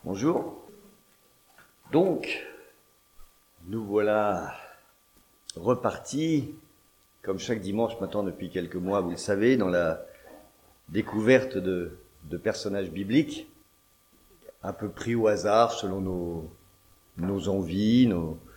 Bonjour. Donc, nous voilà repartis, comme chaque dimanche maintenant depuis quelques mois, vous le savez, dans la découverte de personnages bibliques, un peu pris au hasard selon nos envies,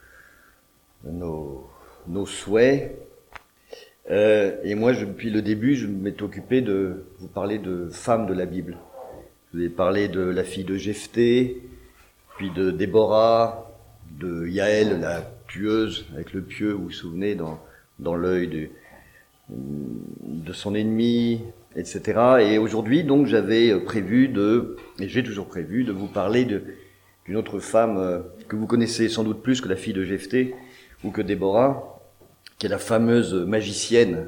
nos souhaits. Et moi, depuis le début, je m'étais occupé de vous parler de femmes de la Bible. Je vous ai parlé de la fille de Jephthé, puis de Déborah, de Yaël, la tueuse avec le pieu, vous vous souvenez, dans l'œil de son ennemi, etc. Et aujourd'hui, donc, j'avais prévu et j'ai toujours prévu de vous parler d'une autre femme que vous connaissez sans doute plus que la fille de Jephthé ou que Déborah, qui est la fameuse magicienne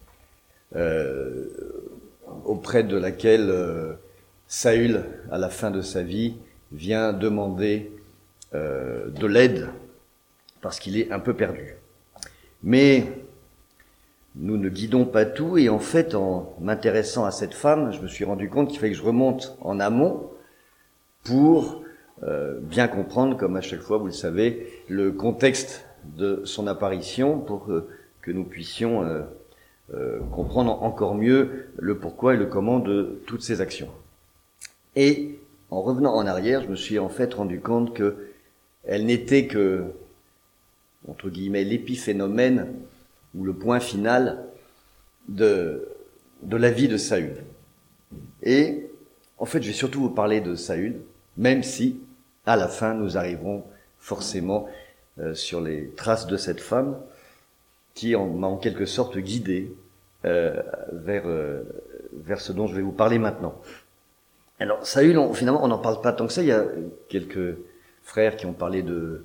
auprès de laquelle Saül, à la fin de sa vie, vient demander de l'aide parce qu'il est un peu perdu. Mais nous ne guidons pas tout, et en fait, en m'intéressant à cette femme, je me suis rendu compte qu'il fallait que je remonte en amont pour bien comprendre, comme à chaque fois, vous le savez, le contexte de son apparition, pour que nous puissions comprendre encore mieux le pourquoi et le comment de toutes ces actions. Et en revenant en arrière, je me suis en fait rendu compte que elle n'était que, entre guillemets, l'épiphénomène ou le point final de la vie de Saül. Et en fait, je vais surtout vous parler de Saül, même si à la fin nous arriverons forcément sur les traces de cette femme qui m'a en quelque sorte guidé vers ce dont je vais vous parler maintenant. Alors Saül, finalement, on n'en parle pas tant que ça. Il y a quelques frères qui ont parlé de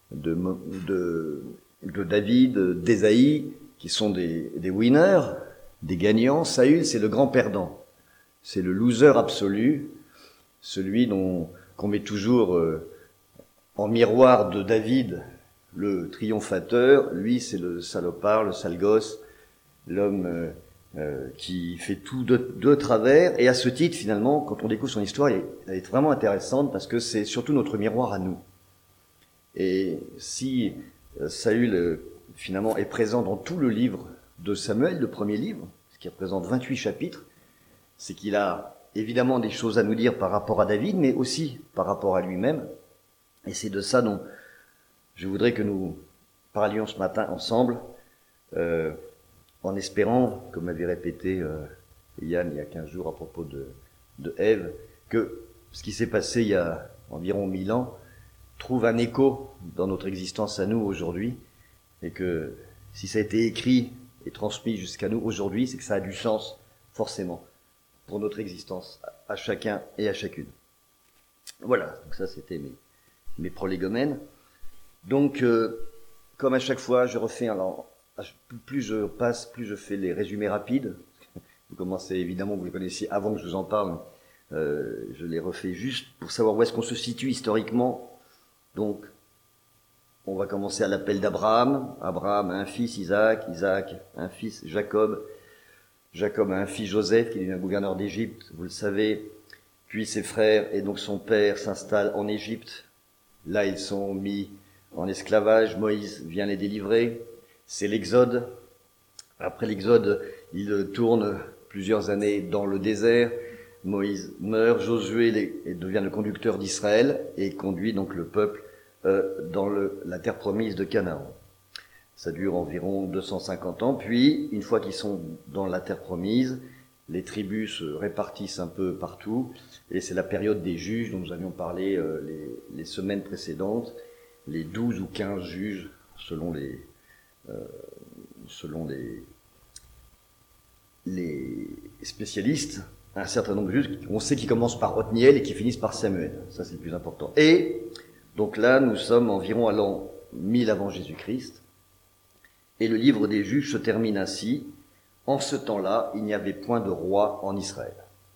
David, d'Ésaïe, qui sont des winners, des gagnants. Saül, c'est le grand perdant. C'est le loser absolu, celui qu'on met toujours en miroir de David, le triomphateur. Lui, c'est le salopard, le sale gosse, l'homme qui fait tout de travers. Et à ce titre, finalement, quand on découvre son histoire, elle est vraiment intéressante parce que c'est surtout notre miroir à nous. Et si Saül, finalement, est présent dans tout le livre de Samuel, le premier livre, ce qui représente 28 chapitres, c'est qu'il a évidemment des choses à nous dire par rapport à David, mais aussi par rapport à lui-même. Et c'est de ça dont je voudrais que nous parlions ce matin ensemble, en espérant, comme m'avait répété Yann il y a 15 jours à propos de Ève, que ce qui s'est passé il y a environ 1000 ans trouve un écho dans notre existence à nous aujourd'hui, et que si ça a été écrit et transmis jusqu'à nous aujourd'hui, c'est que ça a du sens, forcément, pour notre existence, à chacun et à chacune. Voilà, donc ça c'était mes prolégomènes. Donc, comme à chaque fois, je refais, alors, plus je passe, plus je fais les résumés rapides. Vous commencez, évidemment, vous les connaissiez avant que je vous en parle. Je les refais juste pour savoir où est-ce qu'on se situe historiquement. Donc, on va commencer à l'appel d'Abraham. Abraham a un fils, Isaac. Isaac a un fils, Jacob. Jacob a un fils, Joseph, qui devient gouverneur d'Égypte, vous le savez. Puis ses frères et donc son père s'installent en Égypte. Là, ils sont mis en esclavage. Moïse vient les délivrer. C'est l'Exode. Après l'Exode, il tourne plusieurs années dans le désert. Moïse meurt. Josué devient le conducteur d'Israël et conduit donc le peuple dans la terre promise de Canaan. Ça dure environ 250 ans. Puis, une fois qu'ils sont dans la terre promise, les tribus se répartissent un peu partout. Et c'est la période des juges dont nous avions parlé les semaines précédentes. Les 12 ou 15 juges, selon les spécialistes, un certain nombre de juges, on sait qu'ils commencent par Othniel et qui finissent par Samuel. Ça, c'est le plus important. Et donc là, nous sommes environ à l'an 1000 avant Jésus-Christ. Et le livre des juges se termine ainsi. En ce temps-là, il n'y avait point de roi en Israël.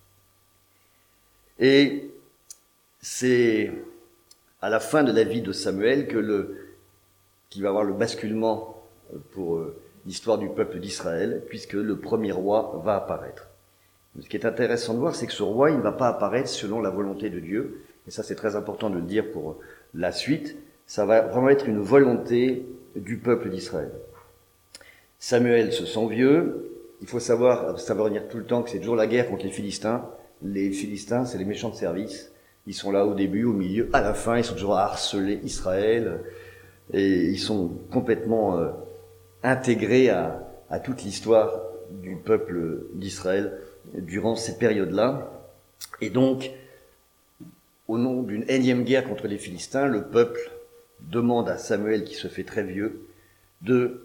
Et c'est à la fin de la vie de Samuel qu'il va y avoir le basculement pour l'histoire du peuple d'Israël, puisque le premier roi va apparaître. Ce qui est intéressant de voir, c'est que ce roi, il ne va pas apparaître selon la volonté de Dieu, et ça c'est très important de le dire pour la suite, ça va vraiment être une volonté du peuple d'Israël. Samuel se sent vieux, il faut savoir, ça va revenir tout le temps que c'est toujours la guerre contre les Philistins. Les Philistins, c'est les méchants de service. Ils sont là au début, au milieu, à la fin, ils sont toujours à harceler Israël. Et ils sont complètement intégrés à toute l'histoire du peuple d'Israël durant ces périodes-là. Et donc, au nom d'une énième guerre contre les Philistins, le peuple demande à Samuel, qui se fait très vieux, de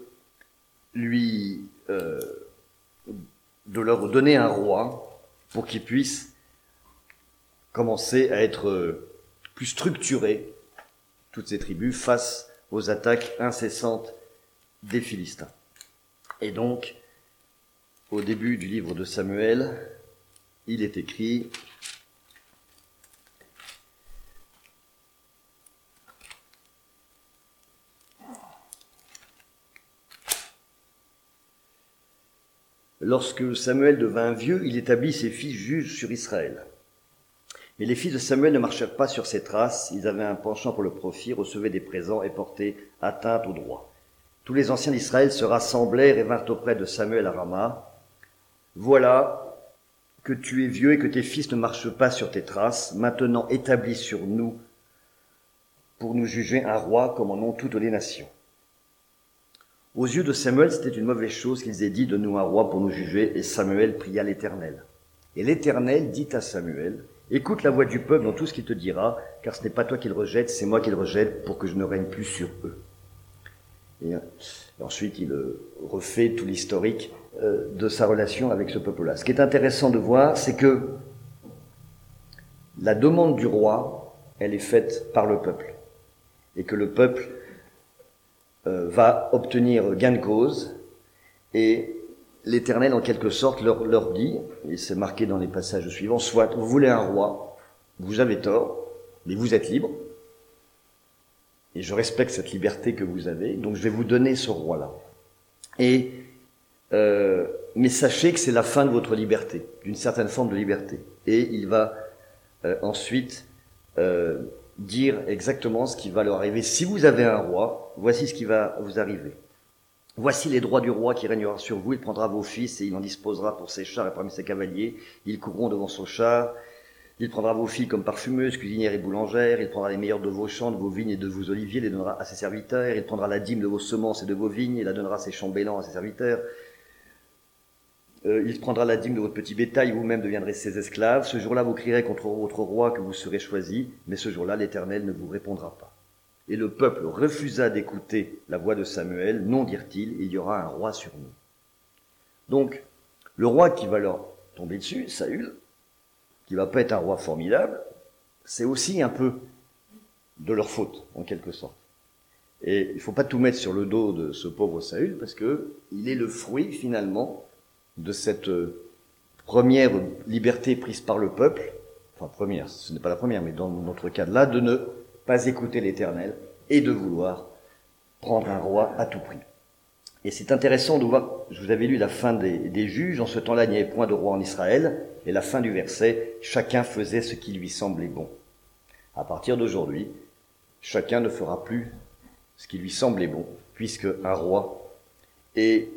leur donner un roi pour qu'il puisse commencer à être plus structuré, toutes ces tribus, face aux attaques incessantes des Philistins. Et donc, au début du livre de Samuel, il est écrit: lorsque Samuel devint vieux, il établit ses fils juges sur Israël. Mais les fils de Samuel ne marchèrent pas sur ses traces, ils avaient un penchant pour le profit, recevaient des présents et portaient atteinte au droit. Tous les anciens d'Israël se rassemblèrent et vinrent auprès de Samuel à Rama. Voilà que tu es vieux et que tes fils ne marchent pas sur tes traces. Maintenant établis sur nous pour nous juger un roi comme en ont toutes les nations. Aux yeux de Samuel, c'était une mauvaise chose qu'ils aient dit: donne-nous un roi pour nous juger. Et Samuel pria l'Éternel. Et l'Éternel dit à Samuel: écoute la voix du peuple dans tout ce qu'il te dira, car ce n'est pas toi qui le rejette, c'est moi qui le rejette pour que je ne règne plus sur eux. Et ensuite, il refait tout l'historique de sa relation avec ce peuple-là. Ce qui est intéressant de voir, c'est que la demande du roi, elle est faite par le peuple. Et que le peuple va obtenir gain de cause. Et l'Éternel, en quelque sorte, leur dit, et c'est marqué dans les passages suivants: soit vous voulez un roi, vous avez tort, mais vous êtes libre. Et je respecte cette liberté que vous avez, donc je vais vous donner ce roi-là. Mais sachez que c'est la fin de votre liberté, d'une certaine forme de liberté. Et il va ensuite dire exactement ce qui va leur arriver. Si vous avez un roi, voici ce qui va vous arriver. Voici les droits du roi qui régnera sur vous. Il prendra vos fils et il en disposera pour ses chars et parmi ses cavaliers. Ils courront devant son char. Il prendra vos filles comme parfumeuses, cuisinières et boulangères. Il prendra les meilleurs de vos champs, de vos vignes et de vos oliviers, les donnera à ses serviteurs. Il prendra la dîme de vos semences et de vos vignes et la donnera à ses chambellans, à ses serviteurs. Il prendra la dîme de votre petit bétail, vous-même deviendrez ses esclaves. Ce jour-là, vous crierez contre votre roi que vous serez choisi, mais ce jour-là, l'Éternel ne vous répondra pas. Et le peuple refusa d'écouter la voix de Samuel. Non, dirent-ils, il y aura un roi sur nous. Donc, le roi qui va leur tomber dessus, Saül, qui va pas être un roi formidable, c'est aussi un peu de leur faute, en quelque sorte. Et il faut pas tout mettre sur le dos de ce pauvre Saül, parce que il est le fruit, finalement, de cette première liberté prise par le peuple, enfin première, ce n'est pas la première, mais dans notre cas-là, de ne pas écouter l'Éternel et de vouloir prendre un roi à tout prix. Et c'est intéressant de voir, je vous avais lu la fin des juges, en ce temps-là il n'y avait point de roi en Israël, et la fin du verset, chacun faisait ce qui lui semblait bon. À partir d'aujourd'hui, chacun ne fera plus ce qui lui semblait bon, puisque un roi est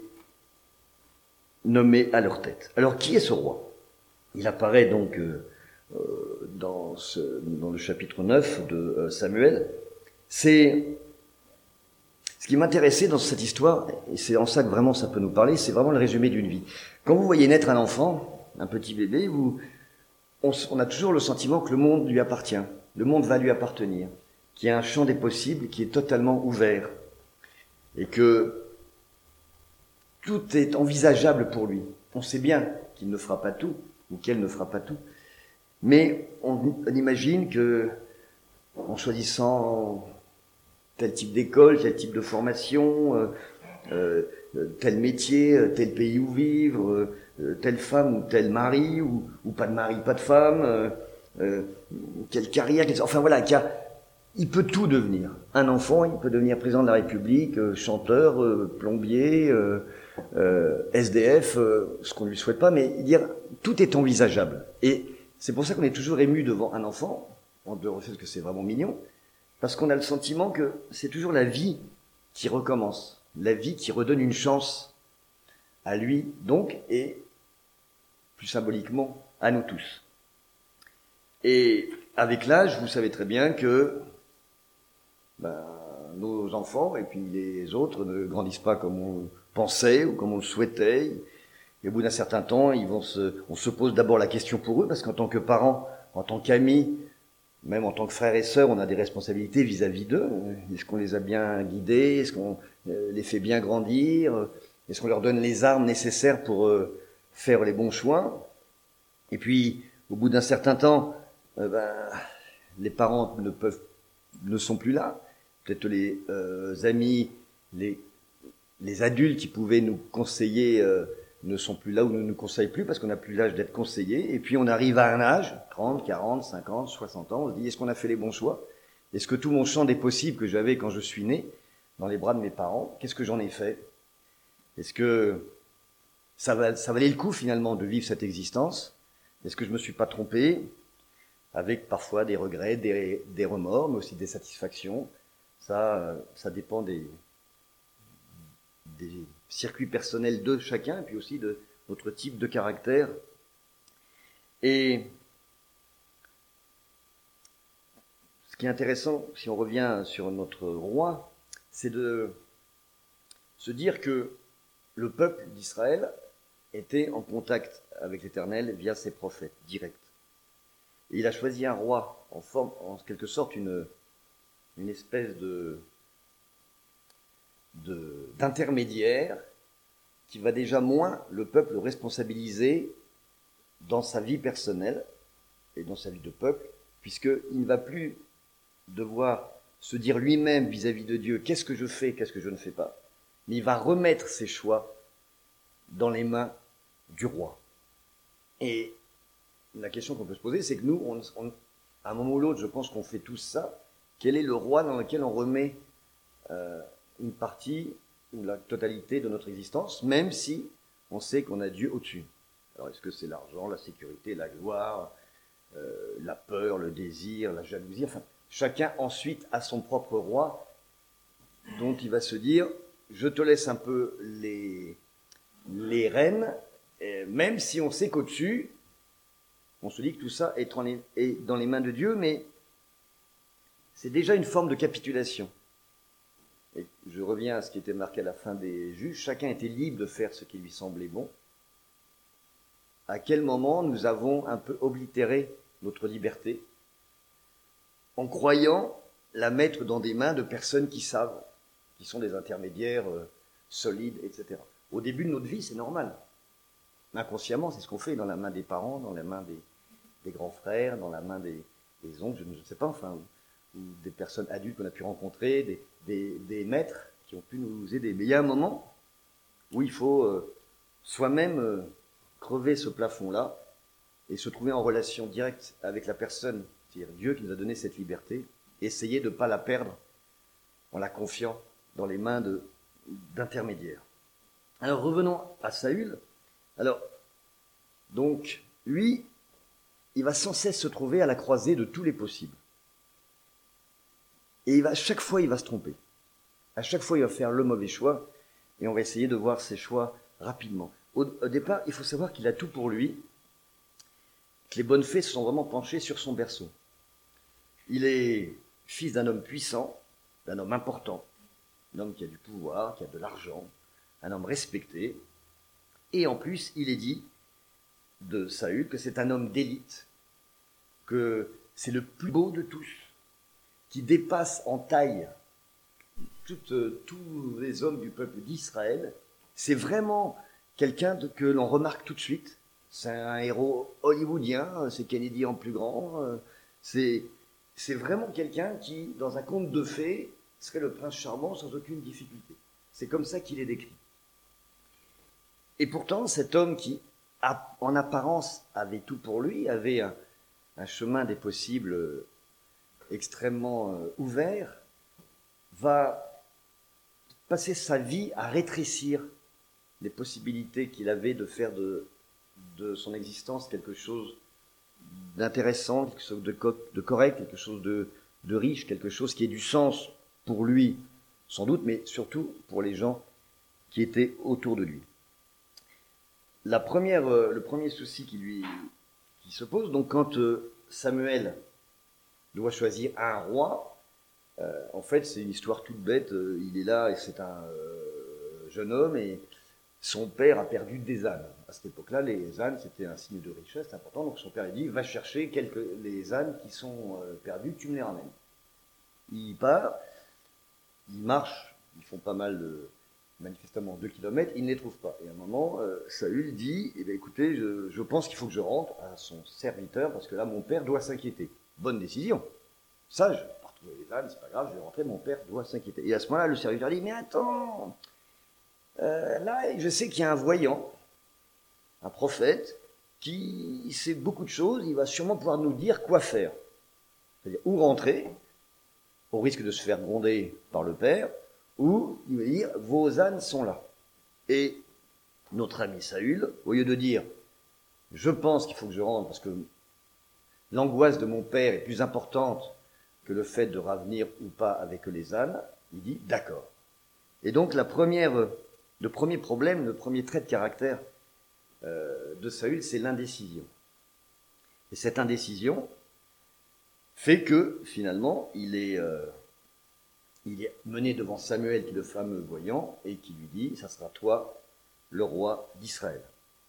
nommé à leur tête. Alors qui est ce roi? Il apparaît donc dans le chapitre 9 de Samuel. C'est ce qui m'intéressait dans cette histoire, et c'est en ça que vraiment ça peut nous parler, c'est vraiment le résumé d'une vie. Quand vous voyez naître un enfant, un petit bébé, on a toujours le sentiment que le monde lui appartient, le monde va lui appartenir, qu'il y a un champ des possibles qui est totalement ouvert, et que tout est envisageable pour lui. On sait bien qu'il ne fera pas tout, ou qu'elle ne fera pas tout, mais on imagine que, en choisissant tel type d'école, tel type de formation, tel métier, tel pays où vivre, telle femme ou tel mari, ou pas de mari, pas de femme, quelle carrière, enfin voilà, il peut tout devenir. Un enfant, il peut devenir président de la République, chanteur, plombier, SDF, ce qu'on ne lui souhaite pas, mais dire tout est envisageable. Et c'est pour ça qu'on est toujours ému devant un enfant, en dehors du fait que c'est vraiment mignon, parce qu'on a le sentiment que c'est toujours la vie qui recommence, la vie qui redonne une chance à lui, donc, et plus symboliquement, à nous tous. Et avec l'âge, vous savez très bien que nos enfants et puis les autres ne grandissent pas comme on pensait ou comme on le souhaitait. Et au bout d'un certain temps, on se pose d'abord la question pour eux, parce qu'en tant que parents, en tant qu'amis, même en tant que frères et sœurs, on a des responsabilités vis-à-vis d'eux. Est-ce qu'on les a bien guidés? Est-ce qu'on les fait bien grandir? Est-ce qu'on leur donne les armes nécessaires pour faire les bons choix? Et puis, au bout d'un certain temps, les parents ne sont plus là. Peut-être les amis, les adultes qui pouvaient nous conseiller ne sont plus là ou ne nous conseillent plus parce qu'on n'a plus l'âge d'être conseillé. Et puis on arrive à un âge, 30, 40, 50, 60 ans, on se dit, est-ce qu'on a fait les bons choix? Est-ce que tout mon champ des possibles que j'avais quand je suis né, dans les bras de mes parents, qu'est-ce que j'en ai fait? Est-ce que ça valait le coup finalement de vivre cette existence? Est-ce que je me suis pas trompé? Avec parfois des regrets, des remords, mais aussi des satisfactions. Ça dépend des circuits personnels de chacun, et puis aussi de notre type de caractère. Et ce qui est intéressant, si on revient sur notre roi, c'est de se dire que le peuple d'Israël était en contact avec l'Éternel via ses prophètes directs. Et il a choisi un roi en quelque sorte une espèce d'intermédiaire qui va déjà moins le peuple responsabiliser dans sa vie personnelle et dans sa vie de peuple, puisqu'il ne va plus devoir se dire lui-même vis-à-vis de Dieu qu'est-ce que je fais, qu'est-ce que je ne fais pas, mais il va remettre ses choix dans les mains du roi. Et la question qu'on peut se poser, c'est que nous, à un moment ou l'autre, je pense qu'on fait tous ça. Quel est le roi dans lequel on remet une partie ou la totalité de notre existence, même si on sait qu'on a Dieu au-dessus? Alors, est-ce que c'est l'argent, la sécurité, la gloire, la peur, le désir, la jalousie? Enfin, chacun ensuite a son propre roi dont il va se dire, je te laisse un peu les rênes, même si on sait qu'au-dessus, on se dit que tout ça est dans les mains de Dieu, mais c'est déjà une forme de capitulation. Et je reviens à ce qui était marqué à la fin des Juges, chacun était libre de faire ce qui lui semblait bon. À quel moment nous avons un peu oblitéré notre liberté en croyant la mettre dans des mains de personnes qui savent, qui sont des intermédiaires solides, etc. Au début de notre vie, c'est normal. Inconsciemment, c'est ce qu'on fait dans la main des parents, dans la main des grands frères, dans la main des oncles, je ne sais pas, enfin, ou des personnes adultes qu'on a pu rencontrer, des maîtres qui ont pu nous aider. Mais il y a un moment où il faut soi-même crever ce plafond-là et se trouver en relation directe avec la personne, c'est-à-dire Dieu qui nous a donné cette liberté, et essayer de ne pas la perdre en la confiant dans les mains d'intermédiaires. Alors revenons à Saül. Alors, donc, lui, il va sans cesse se trouver à la croisée de tous les possibles. Et à chaque fois, il va se tromper. À chaque fois, il va faire le mauvais choix, et on va essayer de voir ses choix rapidement. Au départ, il faut savoir qu'il a tout pour lui, que les bonnes fées se sont vraiment penchées sur son berceau. Il est fils d'un homme puissant, d'un homme important, un homme qui a du pouvoir, qui a de l'argent, un homme respecté, et en plus, il est dit de Saül que c'est un homme d'élite, que c'est le plus beau de tous, qui dépasse en taille tous les hommes du peuple d'Israël. C'est vraiment quelqu'un que l'on remarque tout de suite. C'est un héros hollywoodien, c'est Kennedy en plus grand. C'est vraiment quelqu'un qui, dans un conte de fées, serait le prince charmant sans aucune difficulté. C'est comme ça qu'il est décrit. Et pourtant, cet homme qui, en apparence, avait tout pour lui, avait un chemin des possibles extrêmement ouvert, va passer sa vie à rétrécir les possibilités qu'il avait de faire de son existence quelque chose d'intéressant, quelque chose de correct, quelque chose de riche, quelque chose qui ait du sens pour lui, sans doute, mais surtout pour les gens qui étaient autour de lui. Le premier souci qui se pose, donc quand Samuel doit choisir un roi, en fait c'est une histoire toute bête, il est là et c'est un jeune homme et son père a perdu des ânes. À cette époque-là, les ânes c'était un signe de richesse important, donc son père lui dit va chercher les ânes qui sont perdus, tu me les ramènes. Il part, il marche, ils font pas mal manifestement 2 kilomètres, il ne les trouve pas. Et à un moment, Saül dit, eh bien, écoutez, je pense qu'il faut que je rentre à son serviteur, parce que là, mon père doit s'inquiéter. Bonne décision. Sage, je vais pas retrouver les ânes, c'est pas grave, je vais rentrer, mon père doit s'inquiéter. Et à ce moment-là, le serviteur dit, mais attends, là, je sais qu'il y a un voyant, un prophète, qui sait beaucoup de choses, il va sûrement pouvoir nous dire quoi faire. C'est-à-dire où rentrer, au risque de se faire gronder par le père, ou il va dire vos ânes sont là. Et notre ami Saül, au lieu de dire je pense qu'il faut que je rentre parce que l'angoisse de mon père est plus importante que le fait de revenir ou pas avec les ânes, il dit d'accord. Et donc le premier problème, le premier trait de caractère de Saül, c'est l'indécision. Et cette indécision fait que finalement il est mené devant Samuel, qui est le fameux voyant, et qui lui dit, ça sera toi le roi d'Israël.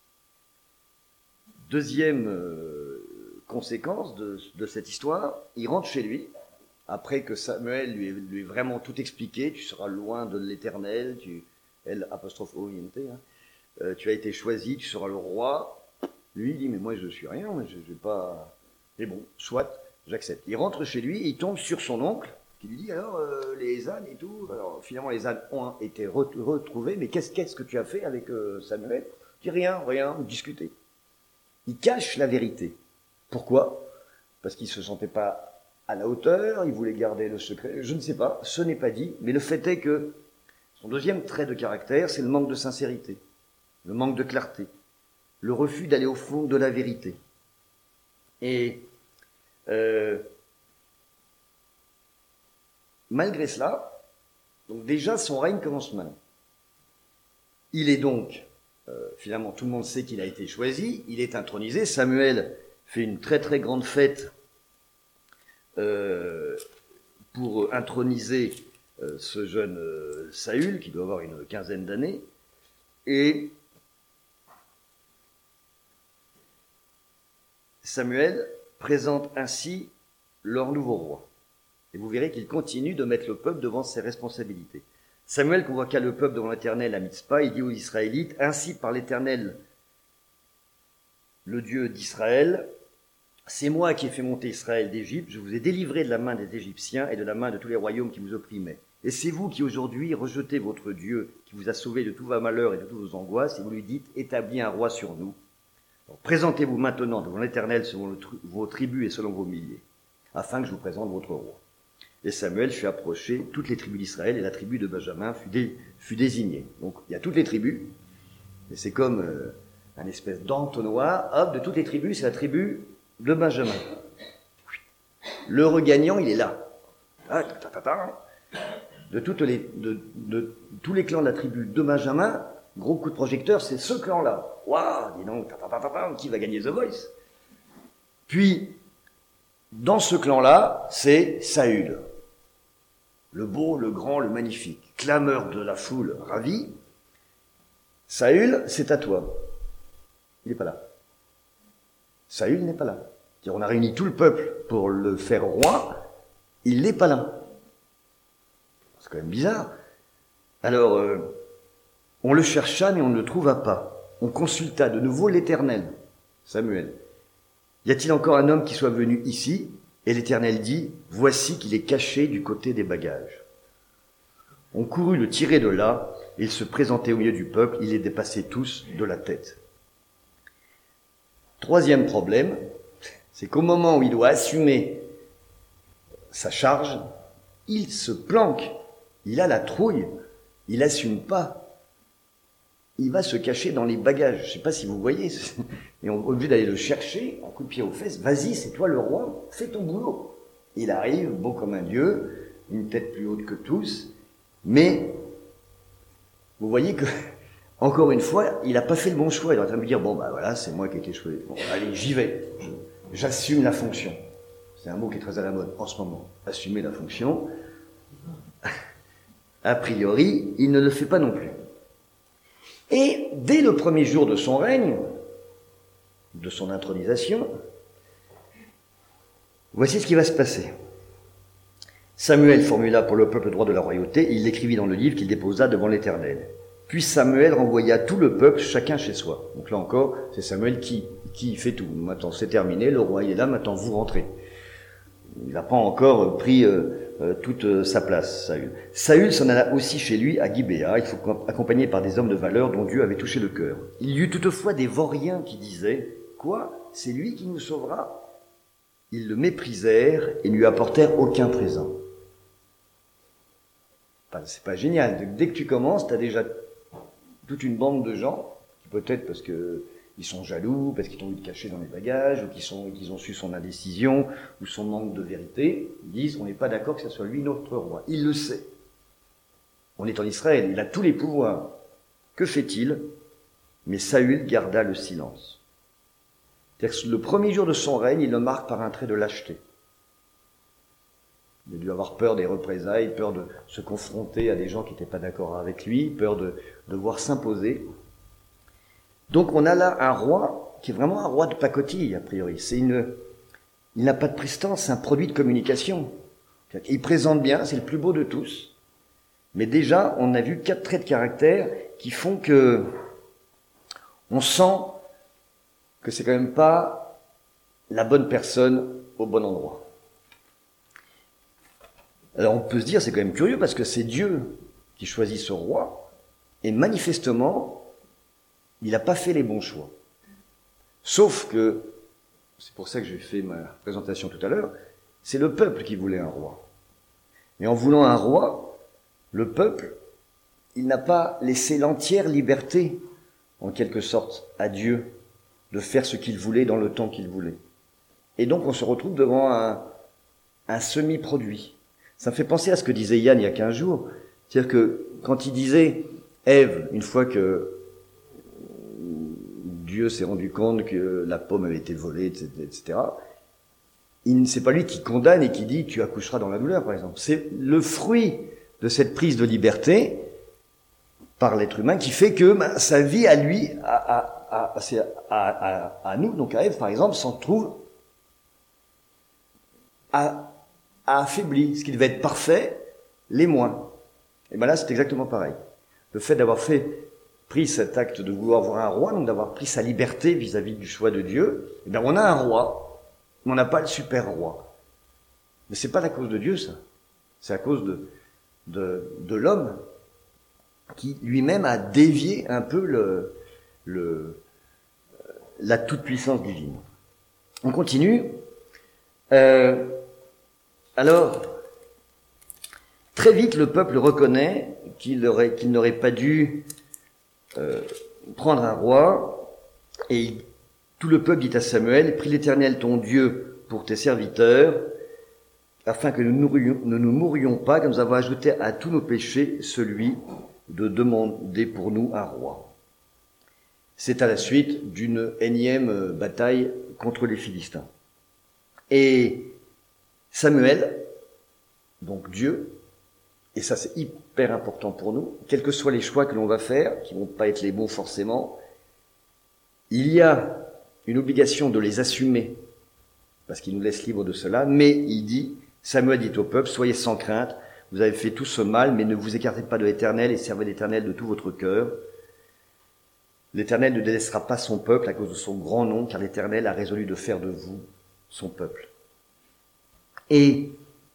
Deuxième conséquence de cette histoire, il rentre chez lui, après que Samuel lui ait vraiment tout expliqué, tu seras loin de l'Éternel, L apostrophe O-I-N-T, tu as été choisi, tu seras le roi. Lui, il dit, mais moi je suis rien, je vais pas... Mais bon, soit, j'accepte. Il rentre chez lui, et il tombe sur son oncle, qui lui dit, alors, les ânes et tout, alors finalement les ânes ont été retrouvés, mais qu'est-ce que tu as fait avec Samuel? Il dit rien, discuter. Il cache la vérité. Pourquoi? Parce qu'il ne se sentait pas à la hauteur, il voulait garder le secret, je ne sais pas, ce n'est pas dit, mais le fait est que son deuxième trait de caractère, c'est le manque de sincérité, le manque de clarté, le refus d'aller au fond de la vérité. Et malgré cela, donc déjà son règne commence mal. Il est donc, finalement tout le monde sait qu'il a été choisi, il est intronisé, Samuel fait une très très grande fête pour introniser ce jeune Saül, qui doit avoir une quinzaine d'années, et Samuel présente ainsi leur nouveau roi. Et vous verrez qu'il continue de mettre le peuple devant ses responsabilités. Samuel convoqua le peuple devant l'Éternel à Mitzpah, il dit aux Israélites, ainsi par l'Éternel, le Dieu d'Israël, c'est moi qui ai fait monter Israël d'Égypte, je vous ai délivré de la main des Égyptiens et de la main de tous les royaumes qui vous opprimaient. Et c'est vous qui aujourd'hui rejetez votre Dieu, qui vous a sauvé de tous vos malheurs et de toutes vos angoisses, et vous lui dites, établis un roi sur nous. Alors, présentez-vous maintenant devant l'Éternel selon vos tribus et selon vos milliers, afin que je vous présente votre roi. Et Samuel fit approcher toutes les tribus d'Israël, et la tribu de Benjamin fut désignée. Donc il y a toutes les tribus, et c'est comme un espèce d'entonnoir, hop, de toutes les tribus, c'est la tribu de Benjamin. Le regagnant, il est là. De tous les clans de la tribu de Benjamin, gros coup de projecteur, c'est ce clan-là. Waouh, dis donc, qui va gagner The Voice? Puis, dans ce clan-là, c'est Saül. Le beau, le grand, le magnifique. Clameur de la foule ravie. Saül, c'est à toi. Il n'est pas là. Saül n'est pas là. On a réuni tout le peuple pour le faire roi. Il n'est pas là. C'est quand même bizarre. Alors, on le chercha, mais on ne le trouva pas. On consulta de nouveau l'Éternel, Samuel. Y a-t-il encore un homme qui soit venu ici? Et l'Éternel dit, voici qu'il est caché du côté des bagages. On courut le tirer de là, et il se présentait au milieu du peuple, il les dépassait tous de la tête. Troisième problème, c'est qu'au moment où il doit assumer sa charge, il se planque, il a la trouille, il n'assume pas. il va se cacher dans les bagages. Je sais pas si vous voyez. Et au lieu d'aller le chercher, un coup de pied aux fesses, vas-y, c'est toi le roi, fais ton boulot. Il arrive, beau comme un dieu, une tête plus haute que tous, mais vous voyez que, encore une fois, il n'a pas fait le bon choix. Il est en train de me dire, bon, bah voilà, c'est moi qui ai été choisi. Bon, allez, j'y vais. J'assume la fonction. C'est un mot qui est très à la mode en ce moment. Assumer la fonction. A priori, il ne le fait pas non plus. Et dès le premier jour de son règne, de son intronisation, voici ce qui va se passer. Samuel formula pour le peuple le droit de la royauté, et il l'écrivit dans le livre qu'il déposa devant l'Éternel. Puis Samuel renvoya tout le peuple, chacun chez soi. Donc là encore, c'est Samuel qui fait tout. Maintenant, c'est terminé, le roi il est là, maintenant vous rentrez. Il n'a pas encore pris toute sa place, Saül. Saül s'en alla aussi chez lui à Gibéa, il faut accompagné par des hommes de valeur dont Dieu avait touché le cœur. Il y eut toutefois des vauriens qui disaient « Quoi ? C'est lui qui nous sauvera ?» Ils le méprisèrent et ne lui apportèrent aucun présent. Enfin, c'est pas génial. Dès que tu commences, tu as déjà toute une bande de gens, qui peut-être parce que ils sont jaloux, parce qu'ils t'ont eu de cacher dans les bagages, ou qu'ils ont su son indécision, ou son manque de vérité, ils disent, on n'est pas d'accord que ce soit lui notre roi. Il le sait. On est en Israël, il a tous les pouvoirs. Que fait-il? Mais Saül garda le silence. C'est-à-dire que le premier jour de son règne, il le marque par un trait de lâcheté. Il a dû avoir peur des représailles, peur de se confronter à des gens qui n'étaient pas d'accord avec lui, peur de devoir s'imposer. Donc on a là un roi qui est vraiment un roi de pacotille, a priori. Il n'a pas de prestance, c'est un produit de communication. Il présente bien, c'est le plus beau de tous. Mais déjà, on a vu 4 traits de caractère qui font que on sent que c'est quand même pas la bonne personne au bon endroit. Alors on peut se dire, c'est quand même curieux parce que c'est Dieu qui choisit ce roi, et manifestement, il n'a pas fait les bons choix. Sauf que, c'est pour ça que j'ai fait ma présentation tout à l'heure, c'est le peuple qui voulait un roi. Et en voulant un roi, le peuple, il n'a pas laissé l'entière liberté, en quelque sorte, à Dieu, de faire ce qu'il voulait dans le temps qu'il voulait. Et donc on se retrouve devant un semi-produit. Ça me fait penser à ce que disait Yann il y a 15 jours. C'est-à-dire que quand il disait, Ève, une fois que Dieu s'est rendu compte que la pomme avait été volée, etc., c'est pas lui qui condamne et qui dit, tu accoucheras dans la douleur, par exemple. C'est le fruit de cette prise de liberté par l'être humain qui fait que sa vie à lui, à nous, donc à Ève, par exemple, s'en trouve affaibli. Ce qui devait être parfait, l'est moins. Et ben là, c'est exactement pareil. Le fait d'avoir pris cet acte de vouloir voir un roi, donc d'avoir pris sa liberté vis-à-vis du choix de Dieu, eh bien on a un roi, mais on n'a pas le super roi. Mais c'est pas la cause de Dieu, ça. C'est à cause de l'homme qui lui-même a dévié un peu la toute-puissance divine. On continue. Alors, très vite, le peuple reconnaît qu'il n'aurait pas dû prendre un roi, et tout le peuple dit à Samuel, prie l'Éternel ton Dieu pour tes serviteurs, afin que nous ne nous mourions pas, que nous avons ajouté à tous nos péchés celui de demander pour nous un roi. C'est à la suite d'une énième bataille contre les Philistins. Et Samuel, donc Dieu, et ça c'est hyper important pour nous, quels que soient les choix que l'on va faire, qui vont pas être les bons forcément, il y a une obligation de les assumer, parce qu'il nous laisse libres de cela, mais il dit, Samuel dit au peuple, soyez sans crainte, vous avez fait tout ce mal, mais ne vous écartez pas de l'Éternel et servez l'Éternel de tout votre cœur. L'Éternel ne délaissera pas son peuple à cause de son grand nom, car l'Éternel a résolu de faire de vous son peuple. Et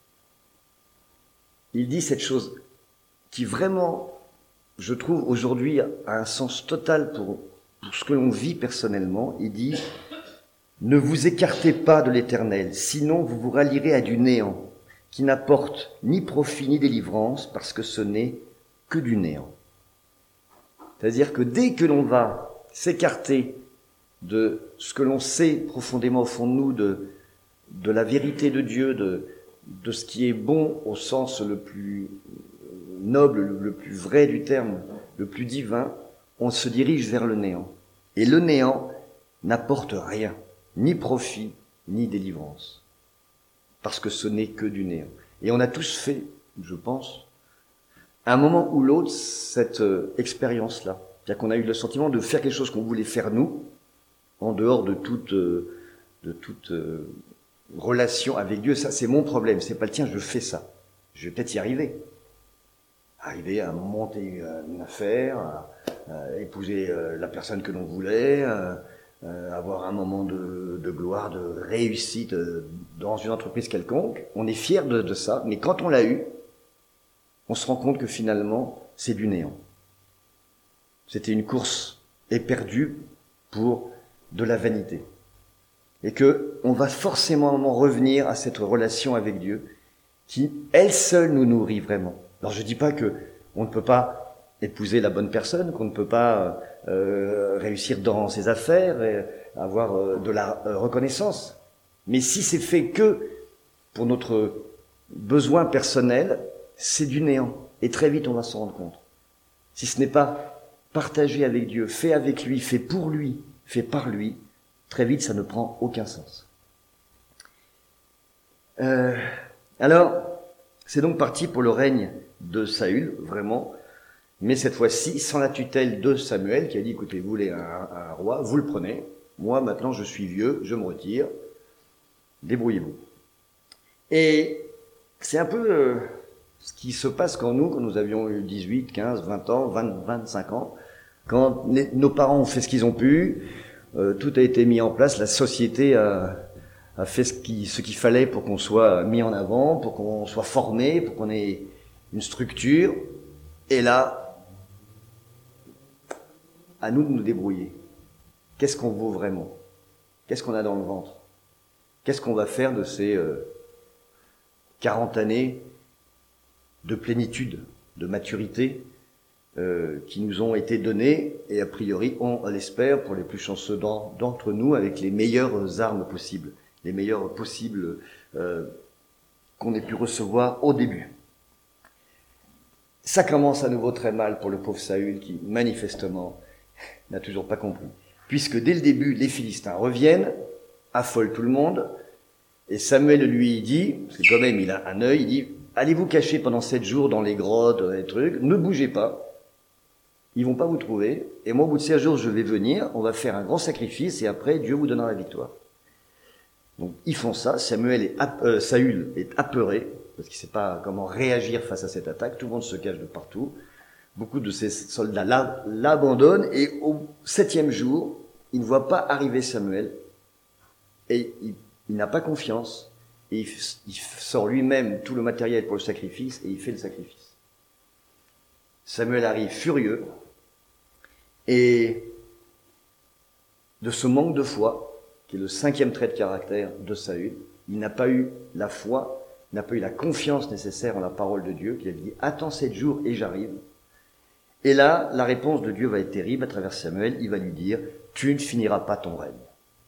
il dit cette chose qui vraiment, je trouve aujourd'hui, a un sens total pour ce que l'on vit personnellement. Il dit, ne vous écartez pas de l'Éternel, sinon vous vous rallierez à du néant, qui n'apporte ni profit ni délivrance, parce que ce n'est que du néant. C'est-à-dire que dès que l'on va s'écarter de ce que l'on sait profondément au fond de nous, de la vérité de Dieu, de ce qui est bon au sens le plus noble, le plus vrai du terme, le plus divin, on se dirige vers le néant. Et le néant n'apporte rien, ni profit, ni délivrance. Parce que ce n'est que du néant. Et on a tous fait, je pense, à un moment ou l'autre, cette expérience-là. C'est-à-dire qu'on a eu le sentiment de faire quelque chose qu'on voulait faire nous, en dehors de toute relation avec Dieu. Ça, c'est mon problème. C'est pas le tien, je fais ça. Je vais peut-être y arriver. Arriver à monter une affaire, à épouser la personne que l'on voulait, avoir un moment de gloire, de réussite dans une entreprise quelconque. On est fier de ça, mais quand on l'a eu, on se rend compte que finalement, c'est du néant. C'était une course éperdue pour de la vanité. Et que on va forcément revenir à cette relation avec Dieu qui, elle seule, nous nourrit vraiment. Alors je dis pas que on ne peut pas épouser la bonne personne, qu'on ne peut pas réussir dans ses affaires, et avoir de la reconnaissance. Mais si c'est fait que pour notre besoin personnel, c'est du néant. Et très vite, on va s'en rendre compte. Si ce n'est pas partagé avec Dieu, fait avec lui, fait pour lui, fait par lui, très vite, ça ne prend aucun sens. Alors, c'est donc parti pour le règne de Saül, vraiment, mais cette fois-ci, sans la tutelle de Samuel, qui a dit, écoutez, vous voulez un roi, vous le prenez, moi maintenant je suis vieux, je me retire, débrouillez-vous. Et c'est un peu ce qui se passe quand nous avions eu 18, 15, 20 ans, 25 ans, quand nos parents ont fait ce qu'ils ont pu, tout a été mis en place, la société a fait ce qu'il fallait pour qu'on soit mis en avant, pour qu'on soit formé, pour qu'on ait une structure, et là, à nous de nous débrouiller. Qu'est-ce qu'on vaut vraiment? Qu'est-ce qu'on a dans le ventre? Qu'est-ce qu'on va faire de ces 40 années de plénitude, de maturité qui nous ont été données et a priori, on l'espère, pour les plus chanceux d'entre nous, avec les meilleures armes possibles, les meilleures possibles qu'on ait pu recevoir au début. Ça commence à nouveau très mal pour le pauvre Saül qui, manifestement, n'a toujours pas compris. Puisque dès le début, les Philistins reviennent, affolent tout le monde, et Samuel lui dit, parce que quand même il a un œil, il dit, allez vous cacher pendant 7 jours dans les grottes, dans les trucs, ne bougez pas, ils vont pas vous trouver, et moi au bout de 7 jours je vais venir, on va faire un grand sacrifice, et après Dieu vous donnera la victoire. Donc ils font ça, Saül est apeuré, parce qu'il sait pas comment réagir face à cette attaque, tout le monde se cache de partout, beaucoup de ces soldats l'abandonnent, et au 7e jour, il ne voit pas arriver Samuel, et il n'a pas confiance, et il sort lui-même tout le matériel pour le sacrifice, et il fait le sacrifice. Samuel arrive furieux, et de ce manque de foi, qui est le 5e trait de caractère de Saül, il n'a pas eu la foi, n'a pas eu la confiance nécessaire en la parole de Dieu, qui a dit « Attends 7 jours et j'arrive ». Et là, la réponse de Dieu va être terrible à travers Samuel, il va lui dire « Tu ne finiras pas ton règne ».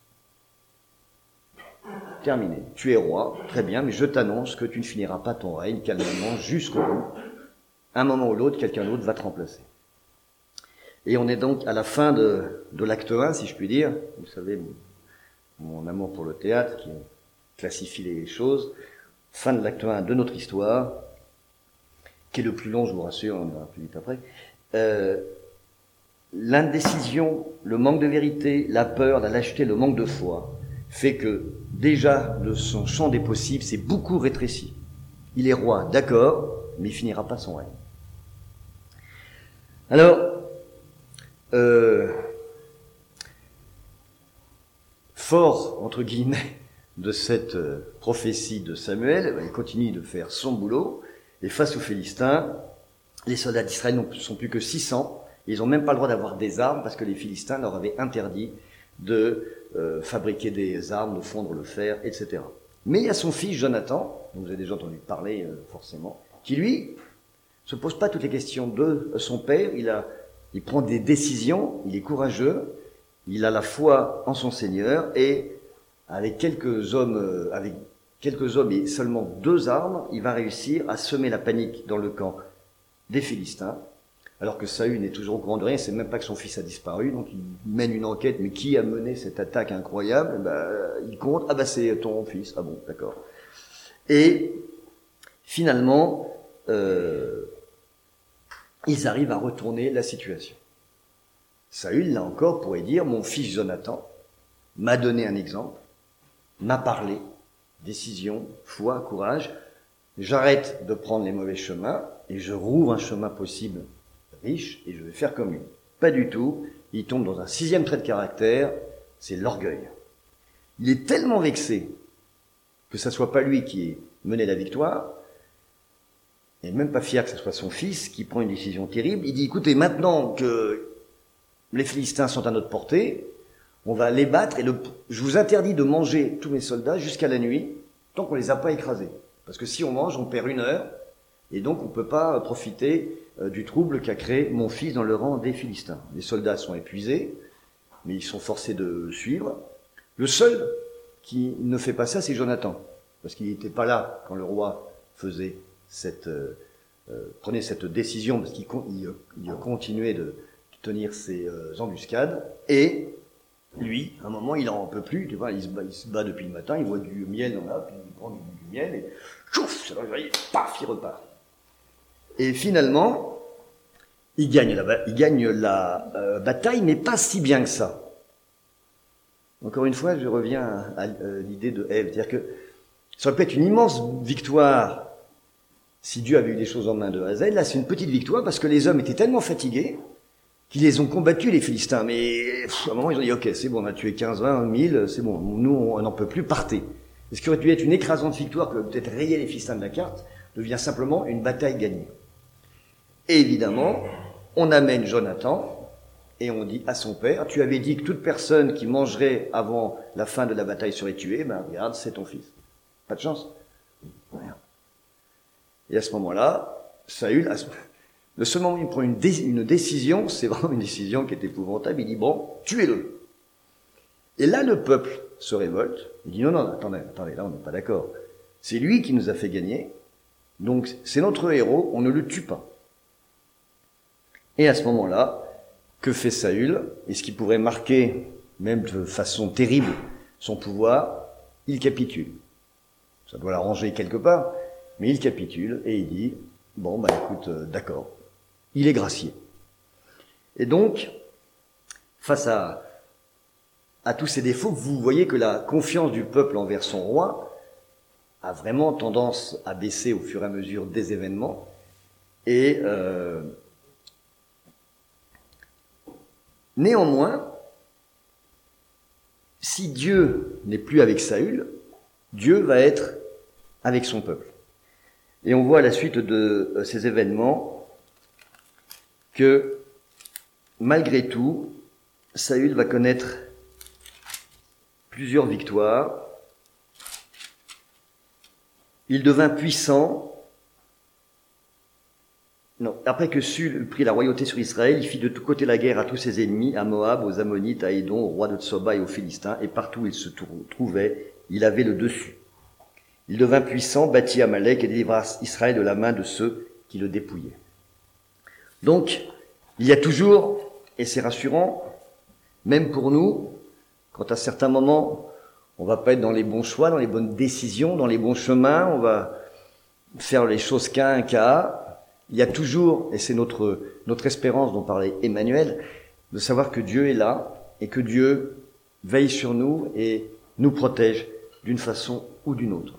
Terminé. Tu es roi, très bien, mais je t'annonce que tu ne finiras pas ton règne calmement jusqu'au bout. Un moment ou l'autre, quelqu'un d'autre va te remplacer. Et on est donc à la fin de l'acte 1, si je puis dire. Vous savez, mon amour pour le théâtre qui classifie les choses. Fin de l'acte 1 de notre histoire, qui est le plus long, je vous rassure, on ira plus vite après. L'indécision, le manque de vérité, la peur, la lâcheté, le manque de foi fait que déjà de son champ des possibles c'est beaucoup rétréci. Il est roi, d'accord, mais il finira pas son règne. Alors, fort entre guillemets de cette prophétie de Samuel, il continue de faire son boulot, et face aux Philistins, les soldats d'Israël ne sont plus que 600, et ils n'ont même pas le droit d'avoir des armes, parce que les Philistins leur avaient interdit de fabriquer des armes, de fondre le fer, etc. Mais il y a son fils Jonathan, dont vous avez déjà entendu parler forcément, qui lui se pose pas toutes les questions de son père, il a il prend des décisions, il est courageux, il a la foi en son Seigneur, et avec quelques hommes et seulement 2 armes, il va réussir à semer la panique dans le camp des Philistins, alors que Saül n'est toujours au courant de rien, il sait même pas que son fils a disparu, donc il mène une enquête, mais qui a mené cette attaque incroyable? Il compte, c'est ton fils, ah bon, d'accord. Et finalement, ils arrivent à retourner la situation. Saül, là encore, pourrait dire, mon fils Jonathan m'a donné un exemple, m'a parlé, décision, foi, courage, j'arrête de prendre les mauvais chemins et je rouvre un chemin possible riche et je vais faire comme lui. Pas du tout, il tombe dans un 6e trait de caractère, c'est l'orgueil. Il est tellement vexé que ça soit pas lui qui ait mené la victoire, et même pas fier que ce soit son fils qui prend une décision terrible. Il dit, écoutez, maintenant que les Philistins sont à notre portée, on va les battre et je vous interdis de manger tous mes soldats jusqu'à la nuit tant qu'on les a pas écrasés. Parce que si on mange, on perd 1 heure et donc on peut pas profiter du trouble qu'a créé mon fils dans le rang des Philistins. Les soldats sont épuisés, mais ils sont forcés de suivre. Le seul qui ne fait pas ça, c'est Jonathan, parce qu'il n'était pas là quand le roi faisait prenait cette décision, parce qu'il continuait de tenir ses embuscades, et lui, à un moment, il en peut plus, tu vois, il se bat depuis le matin, il voit du miel dans là, puis il prend du miel, et chouf, ça va, paf, il repart. Et finalement, il gagne la bataille, mais pas si bien que ça. Encore une fois, je reviens à l'idée de Ève, c'est-à-dire que ça aurait pu être une immense victoire si Dieu avait eu des choses en main de A à Z. Là, c'est une petite victoire parce que les hommes étaient tellement fatigués qu'ils les ont combattus, les Philistins. Mais à un moment, ils ont dit, ok, c'est bon, on a tué 15, 20, 1000, c'est bon, nous, on n'en peut plus, partez. Et ce qui aurait dû être une écrasante victoire, qui aurait peut-être rayé les Philistins de la carte, devient simplement une bataille gagnée. Et évidemment, on amène Jonathan, et on dit à son père, tu avais dit que toute personne qui mangerait avant la fin de la bataille serait tuée, regarde, c'est ton fils. Pas de chance. Rien. Et à ce moment-là, Saül, le seul moment où il prend une décision, c'est vraiment une décision qui est épouvantable, il dit, bon, tuez-le. Et là, le peuple se révolte, il dit, non, attendez, là, on n'est pas d'accord. C'est lui qui nous a fait gagner, donc c'est notre héros, on ne le tue pas. Et à ce moment-là, que fait Saül? Et ce qui pourrait marquer, même de façon terrible, son pouvoir, il capitule. Ça doit l'arranger quelque part, mais il capitule et il dit, bon, écoute, d'accord, il est gracié. Et donc, face à tous ces défauts, vous voyez que la confiance du peuple envers son roi a vraiment tendance à baisser au fur et à mesure des événements. Et néanmoins, si Dieu n'est plus avec Saül, Dieu va être avec son peuple. Et on voit à la suite de ces événements que, malgré tout, Saül va connaître plusieurs victoires. Il devint puissant. Après que Saül prit la royauté sur Israël, il fit de tous côtés la guerre à tous ses ennemis, à Moab, aux Ammonites, à Édom, au roi de Tsoba et aux Philistins, et partout où il se trouvait, il avait le dessus. Il devint puissant, bâtit Amalek et délivra Israël de la main de ceux qui le dépouillaient. Donc, il y a toujours, et c'est rassurant, même pour nous, quand à certains moments, on va pas être dans les bons choix, dans les bonnes décisions, dans les bons chemins, on va faire les choses qu'à un cas, il y a toujours, et c'est notre espérance dont parlait Emmanuel, de savoir que Dieu est là, et que Dieu veille sur nous et nous protège d'une façon ou d'une autre.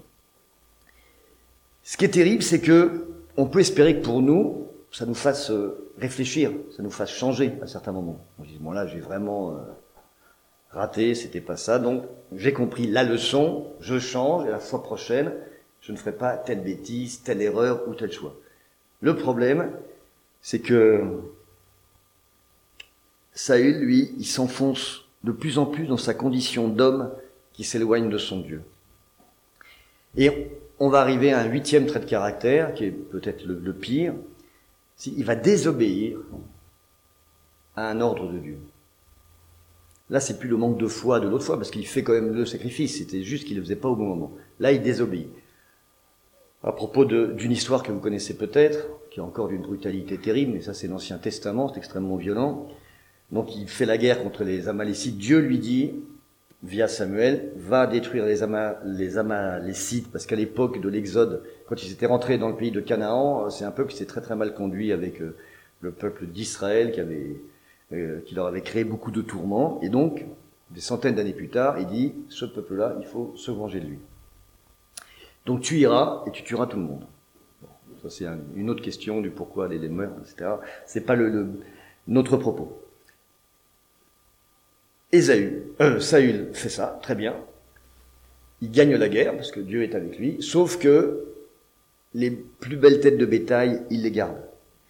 Ce qui est terrible, c'est que on peut espérer que pour nous, ça nous fasse réfléchir, ça nous fasse changer à certains moments. On se dit, bon là, j'ai vraiment raté, c'était pas ça, donc j'ai compris la leçon, je change, et la fois prochaine, je ne ferai pas telle bêtise, telle erreur ou tel choix. Le problème, c'est que Saül, lui, il s'enfonce de plus en plus dans sa condition d'homme qui s'éloigne de son Dieu. Et on va arriver à un 8e trait de caractère, qui est peut-être le pire. Il va désobéir à un ordre de Dieu. Là, c'est plus le manque de foi de l'autre fois, parce qu'il fait quand même le sacrifice, c'était juste qu'il ne le faisait pas au bon moment. Là, il désobéit. À propos d'une histoire que vous connaissez peut-être, qui est encore d'une brutalité terrible, mais ça c'est l'Ancien Testament, c'est extrêmement violent. Donc il fait la guerre contre les Amalécites. Dieu lui dit, via Samuel, va détruire les Amalécites, parce qu'à l'époque de l'Exode, quand ils étaient rentrés dans le pays de Canaan, c'est un peuple qui s'est très très mal conduit avec le peuple d'Israël qui leur avait créé beaucoup de tourments. Et donc, des centaines d'années plus tard, il dit, ce peuple-là, il faut se venger de lui. Donc tu iras et tu tueras tout le monde. Bon, ça c'est une autre question du pourquoi les meurtres, etc. C'est pas notre propos. Saül fait ça, très bien. Il gagne la guerre parce que Dieu est avec lui, sauf que les plus belles têtes de bétail, il les garde.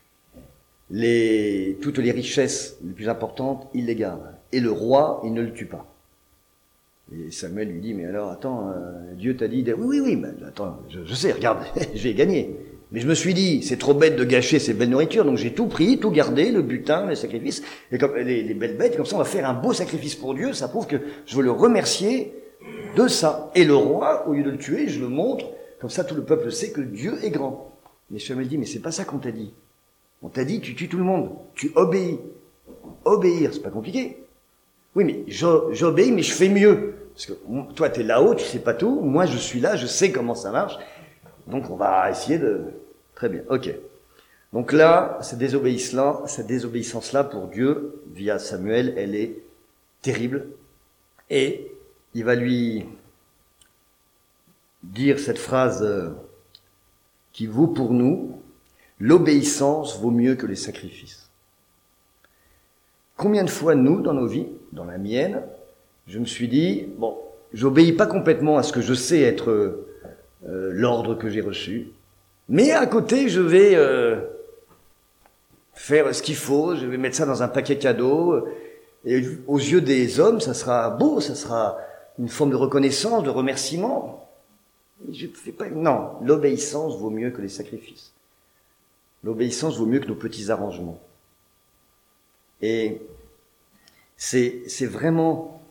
Toutes les richesses les plus importantes, il les garde. Et le roi, il ne le tue pas. Et Samuel lui dit, mais alors, attends, Dieu t'a dit, oui, mais attends, je sais, regarde, j'ai gagné. Mais je me suis dit, c'est trop bête de gâcher ces belles nourritures, donc j'ai tout pris, tout gardé, le butin, les sacrifices, et comme les belles bêtes, comme ça on va faire un beau sacrifice pour Dieu, ça prouve que je veux le remercier de ça. Et le roi, au lieu de le tuer, je le montre, comme ça tout le peuple sait que Dieu est grand. Mais Samuel dit, mais c'est pas ça qu'on t'a dit. On t'a dit, tu tues tout le monde, tu obéis. Obéir, c'est pas compliqué. Oui, mais j'obéis, mais je fais mieux. Parce que toi, t'es là-haut, tu sais pas tout. Moi, je suis là, je sais comment ça marche. Donc, on va essayer de... Très bien, ok. Donc là, cette désobéissance-là pour Dieu, via Samuel, elle est terrible. Et il va lui dire cette phrase qui vaut pour nous, l'obéissance vaut mieux que les sacrifices. Combien de fois, nous, dans nos vies, dans la mienne, je me suis dit, bon, j'obéis pas complètement à ce que je sais être l'ordre que j'ai reçu, mais à côté, je vais faire ce qu'il faut, je vais mettre ça dans un paquet cadeau, et aux yeux des hommes, ça sera beau, ça sera une forme de reconnaissance, de remerciement. Je fais pas... Non, l'obéissance vaut mieux que les sacrifices. L'obéissance vaut mieux que nos petits arrangements. Et c'est vraiment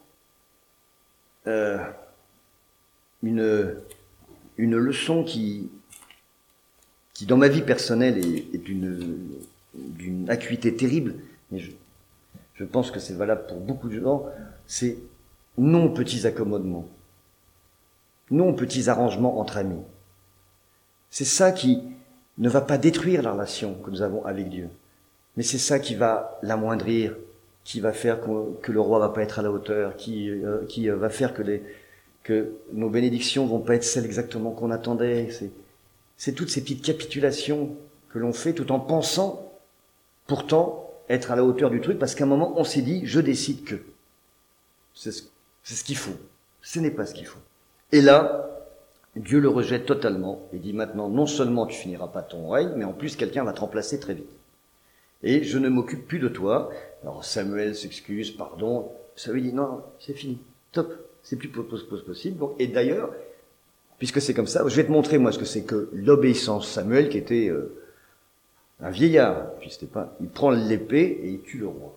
une leçon qui dans ma vie personnelle est d'une acuité terrible, mais je pense que c'est valable pour beaucoup de gens, c'est non petits accommodements, non petits arrangements entre amis. C'est ça qui ne va pas détruire la relation que nous avons avec Dieu, mais c'est ça qui va l'amoindrir, qui va faire que le roi va pas être à la hauteur, qui va faire que nos bénédictions vont pas être celles exactement qu'on attendait. C'est toutes ces petites capitulations que l'on fait tout en pensant pourtant être à la hauteur du truc, parce qu'à un moment on s'est dit je décide que c'est ce qu'il faut. Ce n'est pas ce qu'il faut. Et là, Dieu le rejette totalement et dit maintenant non seulement tu finiras pas ton règne, mais en plus quelqu'un va te remplacer très vite. Et je ne m'occupe plus de toi. Alors Samuel s'excuse, pardon. Samuel dit non, c'est fini, top, c'est plus possible. Donc, et d'ailleurs, puisque c'est comme ça, je vais te montrer moi ce que c'est que l'obéissance. Samuel, qui était un vieillard, puis c'était pas, il prend l'épée et il tue le roi.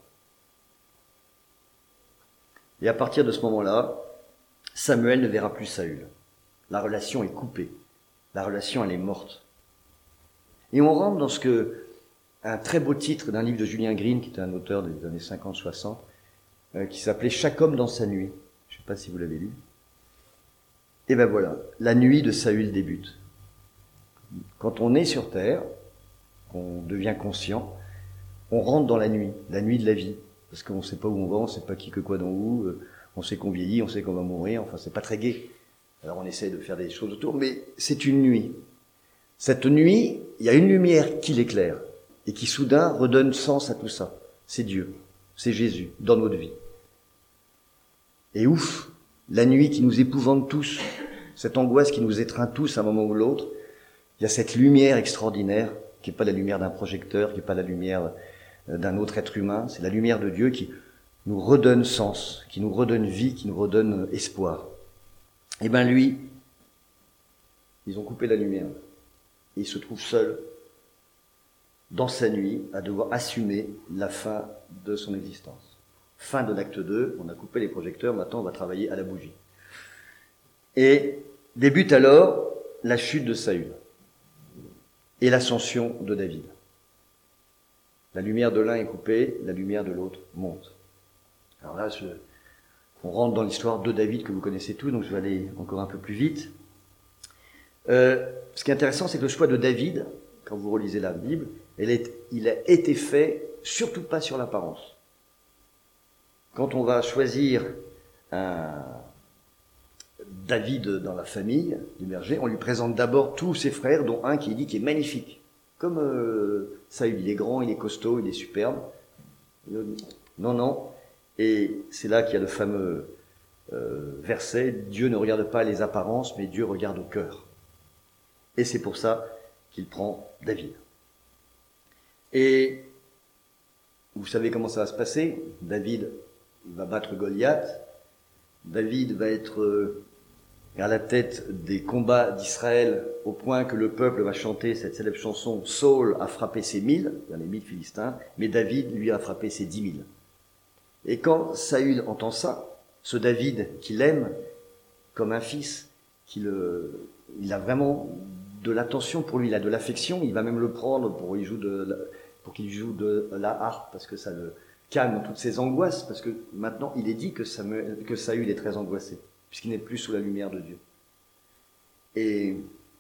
Et à partir de ce moment-là, Samuel ne verra plus Saül. La relation est coupée. La relation, elle est morte. Et on rentre dans un très beau titre d'un livre de Julien Green, qui était un auteur des années 50-60, qui s'appelait « Chaque homme dans sa nuit ». Je ne sais pas si vous l'avez lu. Et ben voilà, la nuit de Saül débute. Quand on est sur terre, qu'on devient conscient, on rentre dans la nuit de la vie. Parce qu'on ne sait pas où on va, on ne sait pas qui, que, quoi, dans où, on sait qu'on vieillit, on sait qu'on va mourir, enfin c'est pas très gai. Alors on essaie de faire des choses autour, mais c'est une nuit. Cette nuit, il y a une lumière qui l'éclaire, et qui soudain redonne sens à tout ça. C'est Dieu, c'est Jésus, dans notre vie. Et ouf, la nuit qui nous épouvante tous, cette angoisse qui nous étreint tous à un moment ou l'autre, il y a cette lumière extraordinaire, qui n'est pas la lumière d'un projecteur, qui n'est pas la lumière d'un autre être humain, c'est la lumière de Dieu qui nous redonne sens, qui nous redonne vie, qui nous redonne espoir. Et ben lui, ils ont coupé la lumière, et il se trouve seul, dans sa nuit, à devoir assumer la fin de son existence. Fin de l'acte 2, on a coupé les projecteurs, maintenant on va travailler à la bougie. Et débute alors la chute de Saül et l'ascension de David. La lumière de l'un est coupée, la lumière de l'autre monte. Alors là, on rentre dans l'histoire de David que vous connaissez tous, donc je vais aller encore un peu plus vite. Ce qui est intéressant, c'est que le choix de David, quand vous relisez la Bible, il a été fait surtout pas sur l'apparence. Quand on va choisir un David dans la famille du berger, on lui présente d'abord tous ses frères, dont un qui est dit qui est magnifique. Comme Saül, il est grand, il est costaud, il est superbe. Non. Et c'est là qu'il y a le fameux verset, Dieu ne regarde pas les apparences, mais Dieu regarde au cœur. Et c'est pour ça qu'il prend David. Et vous savez comment ça va se passer. David va battre Goliath. David va être à la tête des combats d'Israël au point que le peuple va chanter cette célèbre chanson « Saul a frappé ses 1000 », il y a les 1000 Philistins, mais David, lui, a frappé ses 10 000. Et quand Saül entend ça, ce David qu'il aime comme un fils, il a vraiment de l'attention pour lui, il a de l'affection, il va même le prendre pour qu'il joue de la harpe, parce que ça le calme toutes ses angoisses, parce que maintenant il est dit que Saül est très angoissé, puisqu'il n'est plus sous la lumière de Dieu. Et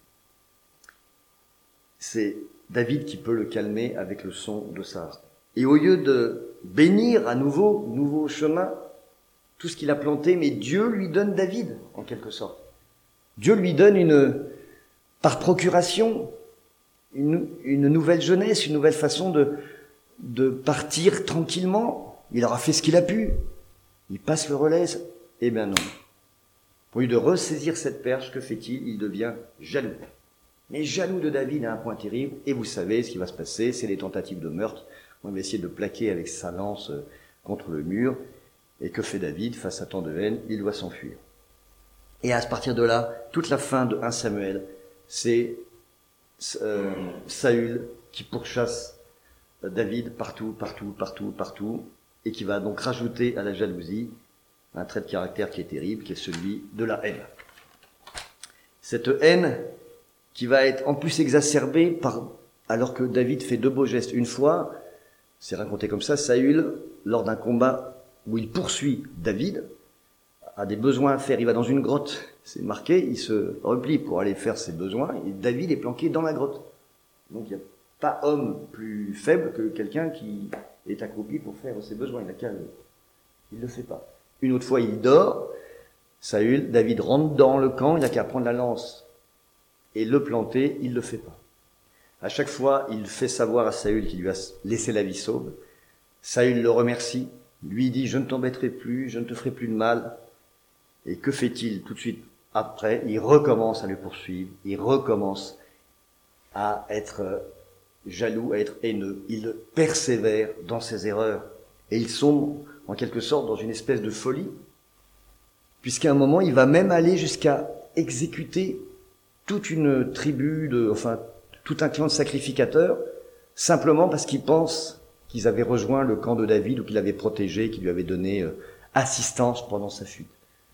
c'est David qui peut le calmer avec le son de sa harpe. Et au lieu de bénir à nouveau chemin, tout ce qu'il a planté, mais Dieu lui donne David, en quelque sorte. Dieu lui donne par procuration, une nouvelle jeunesse, une nouvelle façon de partir tranquillement. Il aura fait ce qu'il a pu. Il passe le relais. Eh bien non. Au lieu de ressaisir cette perche, que fait-il? Il devient jaloux. Mais jaloux de David à un point terrible. Et vous savez ce qui va se passer, c'est les tentatives de meurtre. On va essayer de plaquer avec sa lance contre le mur. Et que fait David face à tant de haine? Il doit s'enfuir. Et à partir de là, toute la fin de 1 Samuel, c'est Saül qui pourchasse David partout, et qui va donc rajouter à la jalousie un trait de caractère qui est terrible, qui est celui de la haine. Cette haine qui va être en plus exacerbée alors que David fait 2 beaux gestes. Une fois, c'est raconté comme ça, Saül, lors d'un combat où il poursuit David, a des besoins à faire, il va dans une grotte, c'est marqué, il se replie pour aller faire ses besoins, et David est planqué dans la grotte. Donc il n'y a pas homme plus faible que quelqu'un qui est accroupi pour faire ses besoins, il ne le fait pas. Une autre fois, il dort, Saül, David rentre dans le camp, il n'a qu'à prendre la lance et le planter, il ne le fait pas. À chaque fois, il fait savoir à Saül qu'il lui a laissé la vie sauve. Saül le remercie, lui dit « Je ne t'embêterai plus, je ne te ferai plus de mal ». Et que fait-il tout de suite après? Il recommence à le poursuivre, il recommence à être jaloux, à être haineux. Il persévère dans ses erreurs. Et il sombre, en quelque sorte, dans une espèce de folie, puisqu'à un moment, il va même aller jusqu'à exécuter toute une tribu, tout un clan de sacrificateurs, simplement parce qu'ils pensent qu'ils avaient rejoint le camp de David, ou qu'il avait protégé, qu'il lui avait donné assistance pendant sa fuite.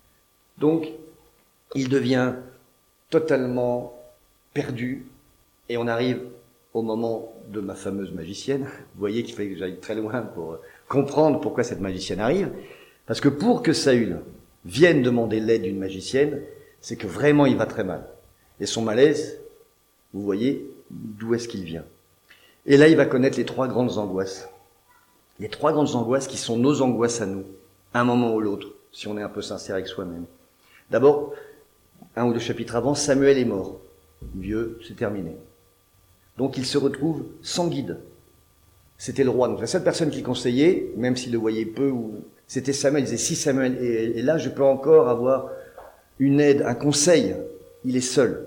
Donc, il devient totalement perdu, et on arrive au moment de ma fameuse magicienne. Vous voyez qu'il fallait que j'aille très loin pour comprendre pourquoi cette magicienne arrive, parce que pour que Saül vienne demander l'aide d'une magicienne, c'est que vraiment il va très mal. Et son malaise, vous voyez d'où est-ce qu'il vient. Et là, il va connaître les 3 grandes angoisses. Les 3 grandes angoisses qui sont nos angoisses à nous, à un moment ou l'autre, si on est un peu sincère avec soi-même. D'abord, 1 ou 2 chapitres avant, Samuel est mort. Vieux, c'est terminé. Donc il se retrouve sans guide. C'était le roi. Donc la seule personne qu'il conseillait, même s'il le voyait peu, c'était Samuel. Il disait, si Samuel est là, je peux encore avoir une aide, un conseil. Il est seul.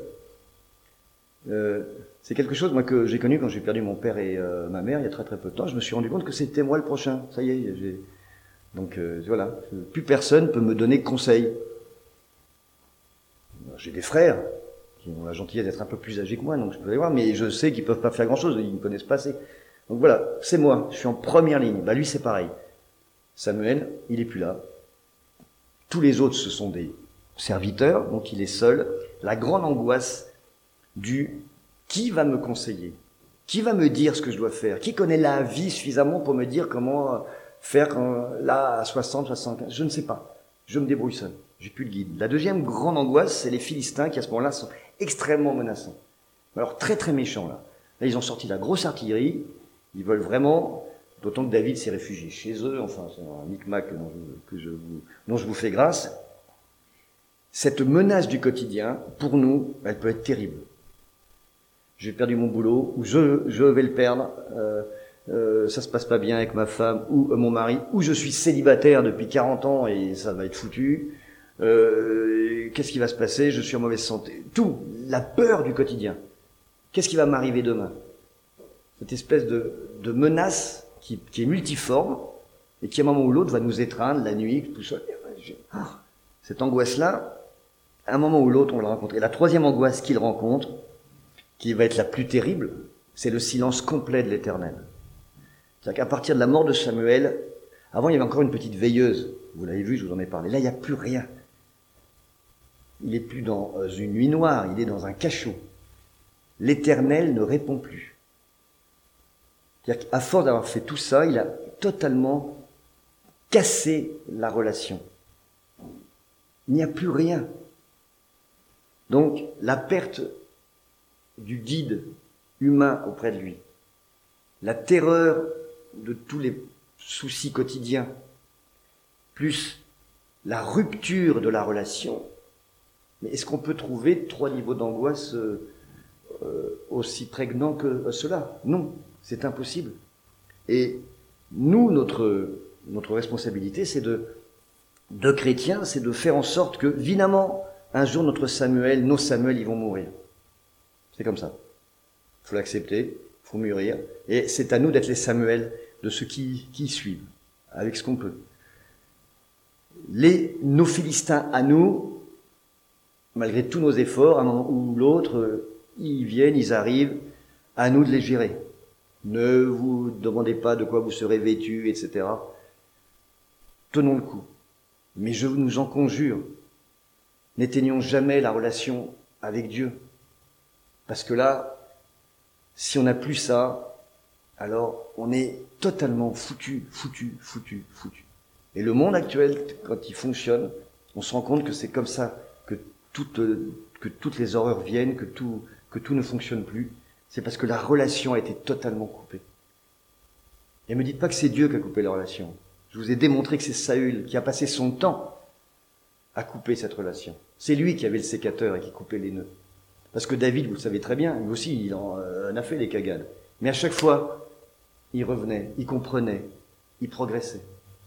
C'est quelque chose moi que j'ai connu quand j'ai perdu mon père et ma mère il y a très très peu de temps. Je me suis rendu compte que c'était moi le prochain. Ça y est, donc voilà. Plus personne peut me donner conseil. J'ai des frères qui ont la gentillesse d'être un peu plus âgés que moi, donc je peux les voir, mais je sais qu'ils peuvent pas faire grand-chose, ils ne connaissent pas assez. Donc voilà, c'est moi, je suis en première ligne. Lui, c'est pareil. Samuel, il est plus là. Tous les autres, ce sont des serviteurs, donc il est seul. La grande angoisse du qui va me conseiller, qui va me dire ce que je dois faire, qui connaît la vie suffisamment pour me dire comment faire là à 60, 75, je ne sais pas. Je me débrouille seul, j'ai plus de guide. La deuxième grande angoisse, c'est les Philistins qui à ce moment-là sont extrêmement menaçants. Alors très très méchants là. Là ils ont sorti la grosse artillerie, ils veulent vraiment, d'autant que David s'est réfugié chez eux, enfin c'est un micmac dont je vous fais grâce. Cette menace du quotidien, pour nous, elle peut être terrible. J'ai perdu mon boulot, ou je vais le perdre, ça se passe pas bien avec ma femme ou mon mari, ou je suis célibataire depuis 40 ans et ça va être foutu. Qu'est-ce qui va se passer? Je suis en mauvaise santé. Tout, la peur du quotidien. Qu'est-ce qui va m'arriver demain? Cette espèce de menace qui est multiforme et qui à un moment ou l'autre va nous étreindre la nuit, tout ça. Cette angoisse-là, à un moment ou l'autre, on la rencontre. Et la troisième angoisse qu'il rencontre, qui va être la plus terrible, c'est le silence complet de l'Éternel. C'est-à-dire qu'à partir de la mort de Samuel, avant il y avait encore une petite veilleuse, vous l'avez vu, je vous en ai parlé, là il n'y a plus rien. Il n'est plus dans une nuit noire, il est dans un cachot. L'Éternel ne répond plus. C'est-à-dire qu'à force d'avoir fait tout ça, il a totalement cassé la relation. Il n'y a plus rien. Donc la perte du guide humain auprès de lui, la terreur de tous les soucis quotidiens, plus la rupture de la relation. Mais est-ce qu'on peut trouver 3 niveaux d'angoisse aussi prégnants que cela? Non, c'est impossible. Et nous, notre responsabilité, c'est de chrétiens, c'est de faire en sorte que, évidemment, un jour nos Samuel, ils vont mourir. C'est comme ça. Il faut l'accepter, il faut mûrir. Et c'est à nous d'être les Samuel de ceux qui suivent, avec ce qu'on peut. Nos Philistins à nous, malgré tous nos efforts, à un moment ou l'autre, ils viennent, ils arrivent, à nous de les gérer. Ne vous demandez pas de quoi vous serez vêtus, etc. Tenons le coup. Mais je nous en conjure, n'éteignons jamais la relation avec Dieu. Parce que là, si on n'a plus ça, alors on est totalement foutu. Et le monde actuel, quand il fonctionne, on se rend compte que c'est comme ça que toutes les horreurs viennent, que tout ne fonctionne plus. C'est parce que la relation a été totalement coupée. Et ne me dites pas que c'est Dieu qui a coupé la relation. Je vous ai démontré que c'est Saül qui a passé son temps à couper cette relation. C'est lui qui avait le sécateur et qui coupait les nœuds. Parce que David, vous le savez très bien, lui aussi, il en a fait les cagades. Mais à chaque fois, il revenait, il comprenait, il progressait.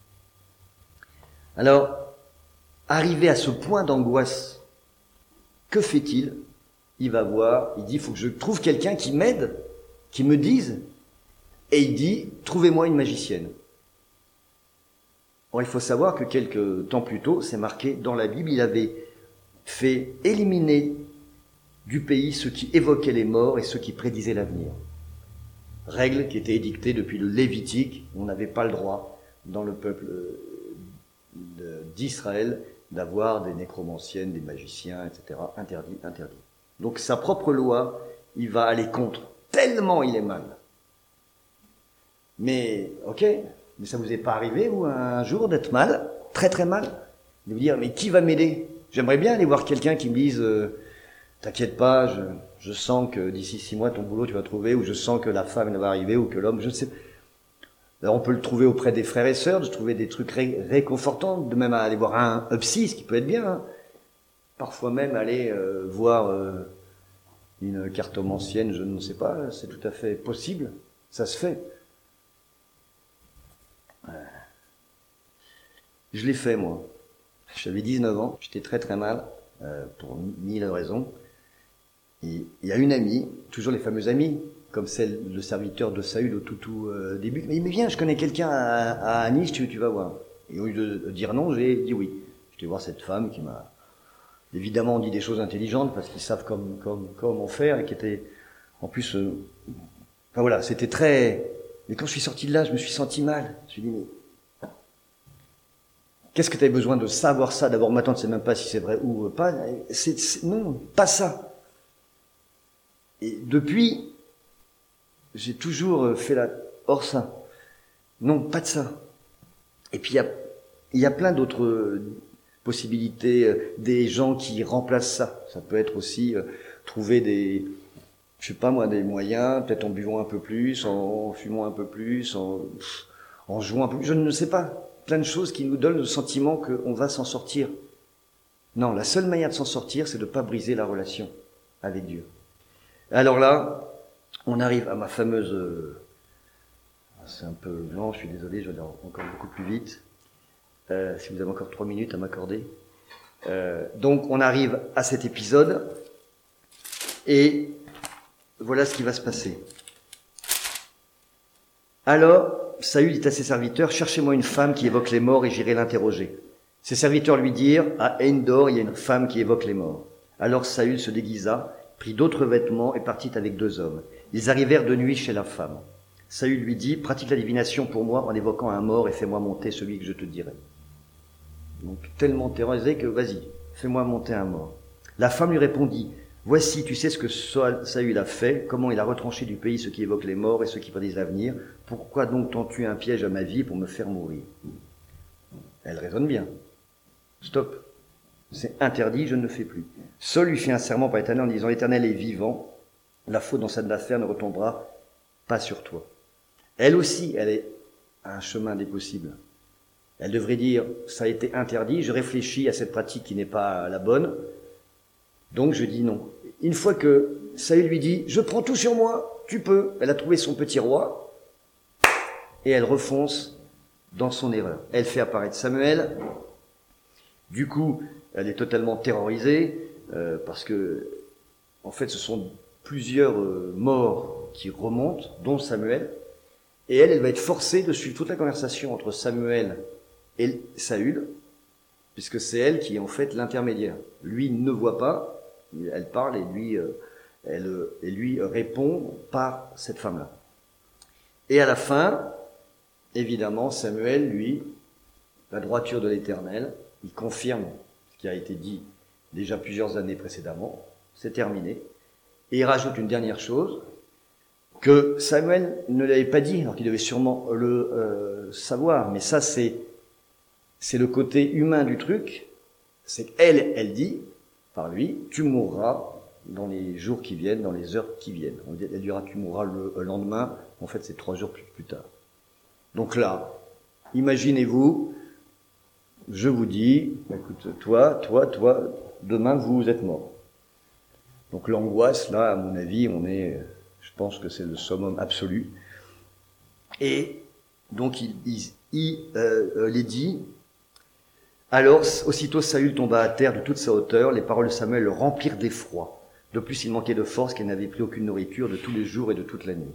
Alors, arrivé à ce point d'angoisse, que fait-il? Il va voir, il dit, il faut que je trouve quelqu'un qui m'aide, qui me dise, et il dit, trouvez-moi une magicienne. Or, il faut savoir que quelques temps plus tôt, c'est marqué dans la Bible, il avait fait éliminer du pays ceux qui évoquaient les morts et ceux qui prédisaient l'avenir. Règle qui était édictée depuis le Lévitique, on n'avait pas le droit, dans le peuple d'Israël, d'avoir des nécromanciennes, des magiciens, etc. Interdit. Donc sa propre loi, il va aller contre, tellement il est mal. Mais, ok, mais ça vous est pas arrivé, vous, un jour, d'être mal, très très mal, de vous dire, mais qui va m'aider? J'aimerais bien aller voir quelqu'un qui me dise, t'inquiète pas, je sens que d'ici 6 mois, ton boulot, tu vas trouver, ou je sens que la femme va arriver, ou que l'homme, je ne sais pas. Alors on peut le trouver auprès des frères et sœurs, de trouver des trucs réconfortants, de même aller voir un psy, ce qui peut être bien. Hein. Parfois même aller voir une cartomancienne, je ne sais pas, c'est tout à fait possible, ça se fait. Je l'ai fait, moi. J'avais 19 ans, j'étais très très mal, pour 1000 raisons. Et il y a une amie, toujours les fameuses amies, comme celle, le serviteur de Saül au tout début. Mais viens, je connais quelqu'un à Nice, tu vas voir. Et au lieu de dire non, j'ai dit oui. J'étais voir cette femme qui m'a évidemment, on dit des choses intelligentes parce qu'ils savent comment faire et qui étaient, en plus, enfin voilà, c'était très. Mais quand je suis sorti de là, je me suis senti mal. Je me suis dit, mais qu'est-ce que tu avais besoin de savoir ça? D'abord, maintenant, tu ne sais même pas si c'est vrai ou pas. Non, pas ça. Et depuis, j'ai toujours fait hors ça. Non, pas de ça. Et puis il y a plein d'autres possibilités, des gens qui remplacent ça. Ça peut être aussi trouver des, je sais pas moi, des moyens, peut-être en buvant un peu plus, en fumant un peu plus, en jouant un peu plus, je ne sais pas. Plein de choses qui nous donnent le sentiment qu'on va s'en sortir. Non, la seule manière de s'en sortir, c'est de ne pas briser la relation avec Dieu. Alors là, on arrive à ma fameuse... c'est un peu lent, je suis désolé, je vais aller encore beaucoup plus vite. Si vous avez encore 3 minutes à m'accorder. Donc on arrive à cet épisode, et voilà ce qui va se passer. Alors, Saül dit à ses serviteurs, cherchez-moi une femme qui évoque les morts et j'irai l'interroger. Ses serviteurs lui dirent, à Endor, il y a une femme qui évoque les morts. Alors Saül se déguisa, prit d'autres vêtements et partit avec 2 hommes. Ils arrivèrent de nuit chez la femme. Saül lui dit, pratique la divination pour moi en évoquant un mort et fais-moi monter celui que je te dirai. Donc tellement terrorisé que vas-y, fais-moi monter un mort. La femme lui répondit, voici, tu sais ce que Saül a fait, comment il a retranché du pays ceux qui évoquent les morts et ceux qui prédisent l'avenir. Pourquoi donc tends-tu un piège à ma vie pour me faire mourir? Elle raisonne bien. Stop. C'est interdit, je ne le fais plus. Saül lui fit un serment par l'Éternel en disant, l'Éternel est vivant, la faute dans cette affaire ne retombera pas sur toi. Elle aussi, elle est à un chemin des possibles. Elle devrait dire, ça a été interdit, je réfléchis à cette pratique qui n'est pas la bonne, donc je dis non. Une fois que Saül lui dit, je prends tout sur moi, tu peux, elle a trouvé son petit roi, et elle refonce dans son erreur. Elle fait apparaître Samuel, du coup, elle est totalement terrorisée, parce que, en fait, ce sont plusieurs morts qui remontent, dont Samuel, et elle va être forcée de suivre toute la conversation entre Samuel et Saül, puisque c'est elle qui est en fait l'intermédiaire. Lui ne voit pas, elle parle et lui répond par cette femme-là. Et à la fin, évidemment, Samuel, lui, la droiture de l'Éternel, il confirme ce qui a été dit déjà plusieurs années précédemment, c'est terminé, et il rajoute une dernière chose, que Samuel ne l'avait pas dit, alors qu'il devait sûrement le savoir, mais ça c'est le côté humain du truc, c'est qu'elle, elle dit, par lui, tu mourras dans les jours qui viennent, dans les heures qui viennent. Elle dira, tu mourras le lendemain, en fait c'est 3 jours plus tard. Donc là, imaginez-vous, je vous dis, écoute, toi, demain vous êtes mort. Donc l'angoisse, là, à mon avis, je pense que c'est le summum absolu. Et donc il est dit, alors aussitôt Saül tomba à terre de toute sa hauteur, les paroles de Samuel le remplirent d'effroi. De plus, il manquait de force, qu'il n'avait pris aucune nourriture de tous les jours et de toute la nuit.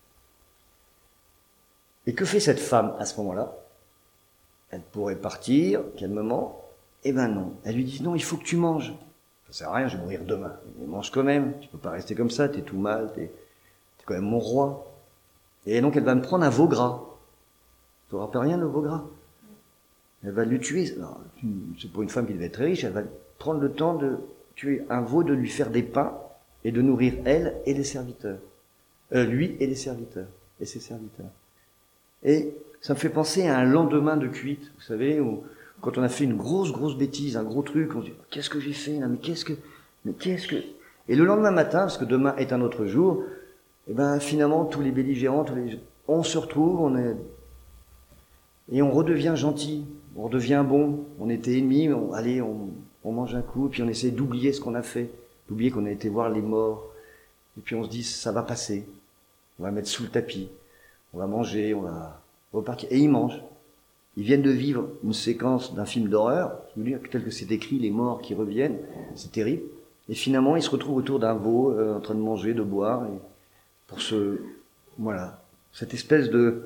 Et que fait cette femme à ce moment-là? Elle pourrait partir calmement. Eh ben non. Elle lui dit, non, il faut que tu manges. Ça sert à rien, je vais mourir demain. Mais mange quand même. Tu peux pas rester comme ça, t'es tout mal, t'es quand même mon roi. Et donc elle va me prendre un veau gras. Tu te rappelles rien, le veau gras? Elle va le tuer. C'est pour une femme qui devait être très riche. Elle va prendre le temps de tuer un veau, de lui faire des pains et de nourrir elle et les serviteurs. Lui et les serviteurs. Et ses serviteurs. Et ça me fait penser à un lendemain de cuite, vous savez, où quand on a fait une grosse bêtise, un gros truc, on se dit, qu'est-ce que j'ai fait là, mais qu'est-ce que... Et le lendemain matin, parce que demain est un autre jour, et ben finalement, tous les belligérants, on se retrouve, et on redevient gentil, on redevient bon, on était ennemis, on mange un coup, puis on essaie d'oublier ce qu'on a fait, d'oublier qu'on a été voir les morts, et puis on se dit, ça va passer, on va mettre sous le tapis, on va manger, on va repartir, et ils mangent. Ils viennent de vivre une séquence d'un film d'horreur, tel que c'est écrit, les morts qui reviennent, c'est terrible. Et finalement, ils se retrouvent autour d'un veau, en train de manger, de boire, et pour cette espèce de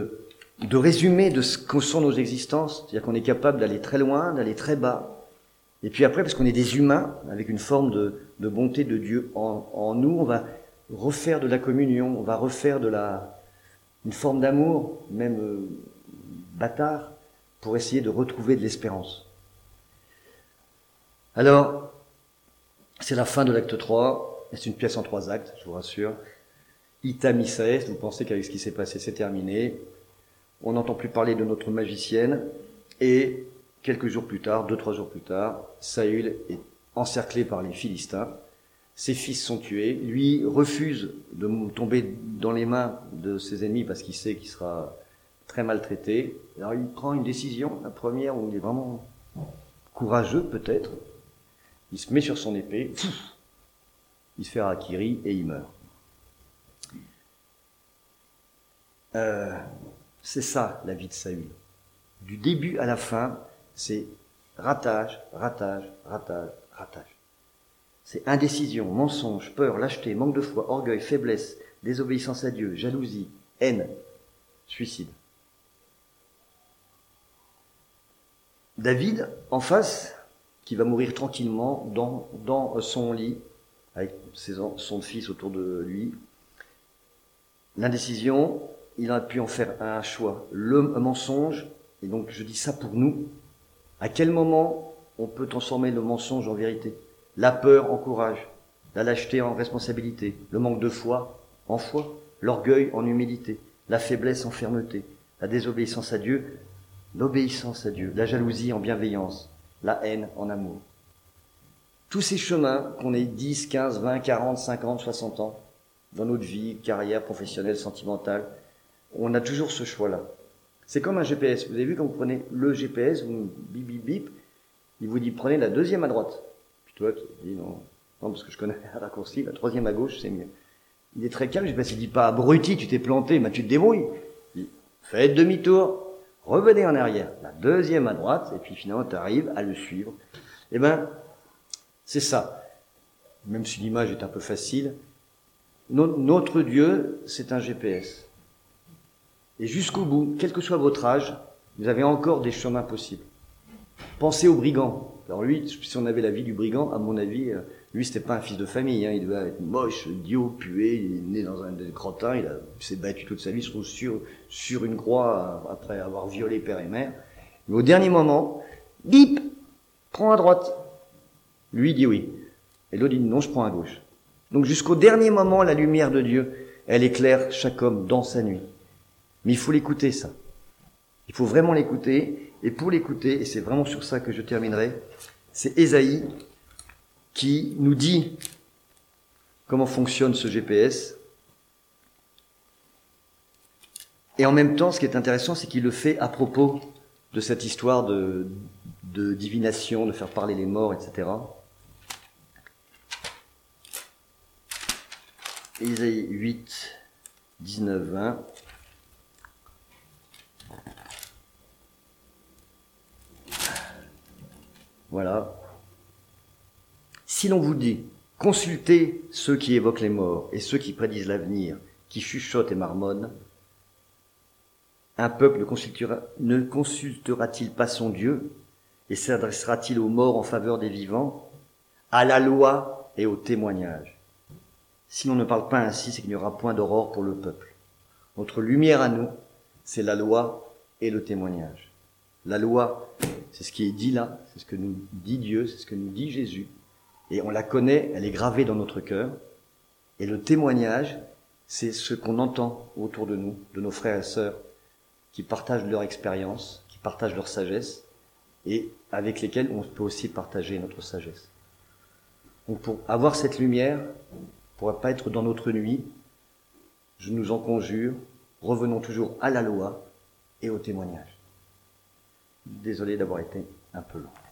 résumé de ce que sont nos existences, c'est-à-dire qu'on est capable d'aller très loin, d'aller très bas, Et puis après, parce qu'on est des humains, avec une forme de bonté de Dieu en nous, on va refaire de la communion, on va refaire une forme d'amour, même bâtard, pour essayer de retrouver de l'espérance. Alors, c'est la fin de l'acte 3, et c'est une pièce en 3 actes, je vous rassure. Ita Misaes, vous pensez qu'avec ce qui s'est passé, c'est terminé. On n'entend plus parler de notre magicienne, et quelques jours plus tard, 2-3 jours plus tard, Saül est encerclé par les Philistins, ses fils sont tués, lui refuse de tomber dans les mains de ses ennemis parce qu'il sait qu'il sera très maltraité. Alors il prend une décision, la première où il est vraiment courageux peut-être, il se met sur son épée, il se fait harakiri et il meurt. C'est ça la vie de Saül. Du début à la fin, c'est ratage, ratage, ratage, ratage. C'est indécision, mensonge, peur, lâcheté, manque de foi, orgueil, faiblesse, désobéissance à Dieu, jalousie, haine, suicide. David, en face, qui va mourir tranquillement dans son lit, avec son fils autour de lui. L'indécision, il a pu en faire un choix. Le mensonge, et donc je dis ça pour nous, à quel moment on peut transformer le mensonge en vérité ? La peur en courage, la lâcheté en responsabilité, le manque de foi en foi, l'orgueil en humilité, la faiblesse en fermeté, la désobéissance à Dieu, l'obéissance à Dieu, la jalousie en bienveillance, la haine en amour. Tous ces chemins, qu'on ait 10, 15, 20, 40, 50, 60 ans, dans notre vie, carrière professionnelle, sentimentale, on a toujours ce choix-là. C'est comme un GPS. Vous avez vu quand vous prenez le GPS, vous bip bip bip, il vous dit prenez la deuxième à droite. Puis toi, tu dis non, parce que je connais un raccourci, la troisième à gauche, c'est mieux. Il est très calme, je sais pas s'il dit pas abruti, tu t'es planté, mais tu te débrouilles. Il dit, faites demi-tour, revenez en arrière, la deuxième à droite, et puis finalement tu arrives à le suivre. Eh ben, c'est ça. Même si l'image est un peu facile, notre Dieu, c'est un GPS. Et jusqu'au bout, quel que soit votre âge, vous avez encore des chemins possibles. Pensez au brigand. Alors lui, si on avait la vie du brigand, à mon avis, lui c'était pas un fils de famille, hein, il devait être moche, idiot, pué, il est né dans un crottin, il s'est battu toute sa vie, il se trouve sur une croix après avoir violé père et mère. Mais au dernier moment, bip, prends à droite. Lui dit oui. Et l'autre dit non, je prends à gauche. Donc jusqu'au dernier moment, la lumière de Dieu, elle éclaire chaque homme dans sa nuit. Mais il faut l'écouter, ça. Il faut vraiment l'écouter. Et pour l'écouter, et c'est vraiment sur ça que je terminerai, c'est Ésaïe qui nous dit comment fonctionne ce GPS. Et en même temps, ce qui est intéressant, c'est qu'il le fait à propos de cette histoire de divination, de faire parler les morts, etc. Ésaïe 8, 19, 20. Voilà. Si l'on vous dit, consultez ceux qui évoquent les morts et ceux qui prédisent l'avenir, qui chuchotent et marmonnent, un peuple ne consultera-t-il pas son Dieu et s'adressera-t-il aux morts en faveur des vivants, à la loi et au témoignage? Si l'on ne parle pas ainsi, c'est qu'il n'y aura point d'aurore pour le peuple. Notre lumière à nous, c'est la loi et le témoignage. La loi, c'est ce qui est dit là, c'est ce que nous dit Dieu, c'est ce que nous dit Jésus. Et on la connaît, elle est gravée dans notre cœur. Et le témoignage, c'est ce qu'on entend autour de nous, de nos frères et sœurs, qui partagent leur expérience, qui partagent leur sagesse, et avec lesquels on peut aussi partager notre sagesse. Donc pour avoir cette lumière, pour ne pas être dans notre nuit, je nous en conjure, revenons toujours à la loi et au témoignage. Désolé d'avoir été un peu long.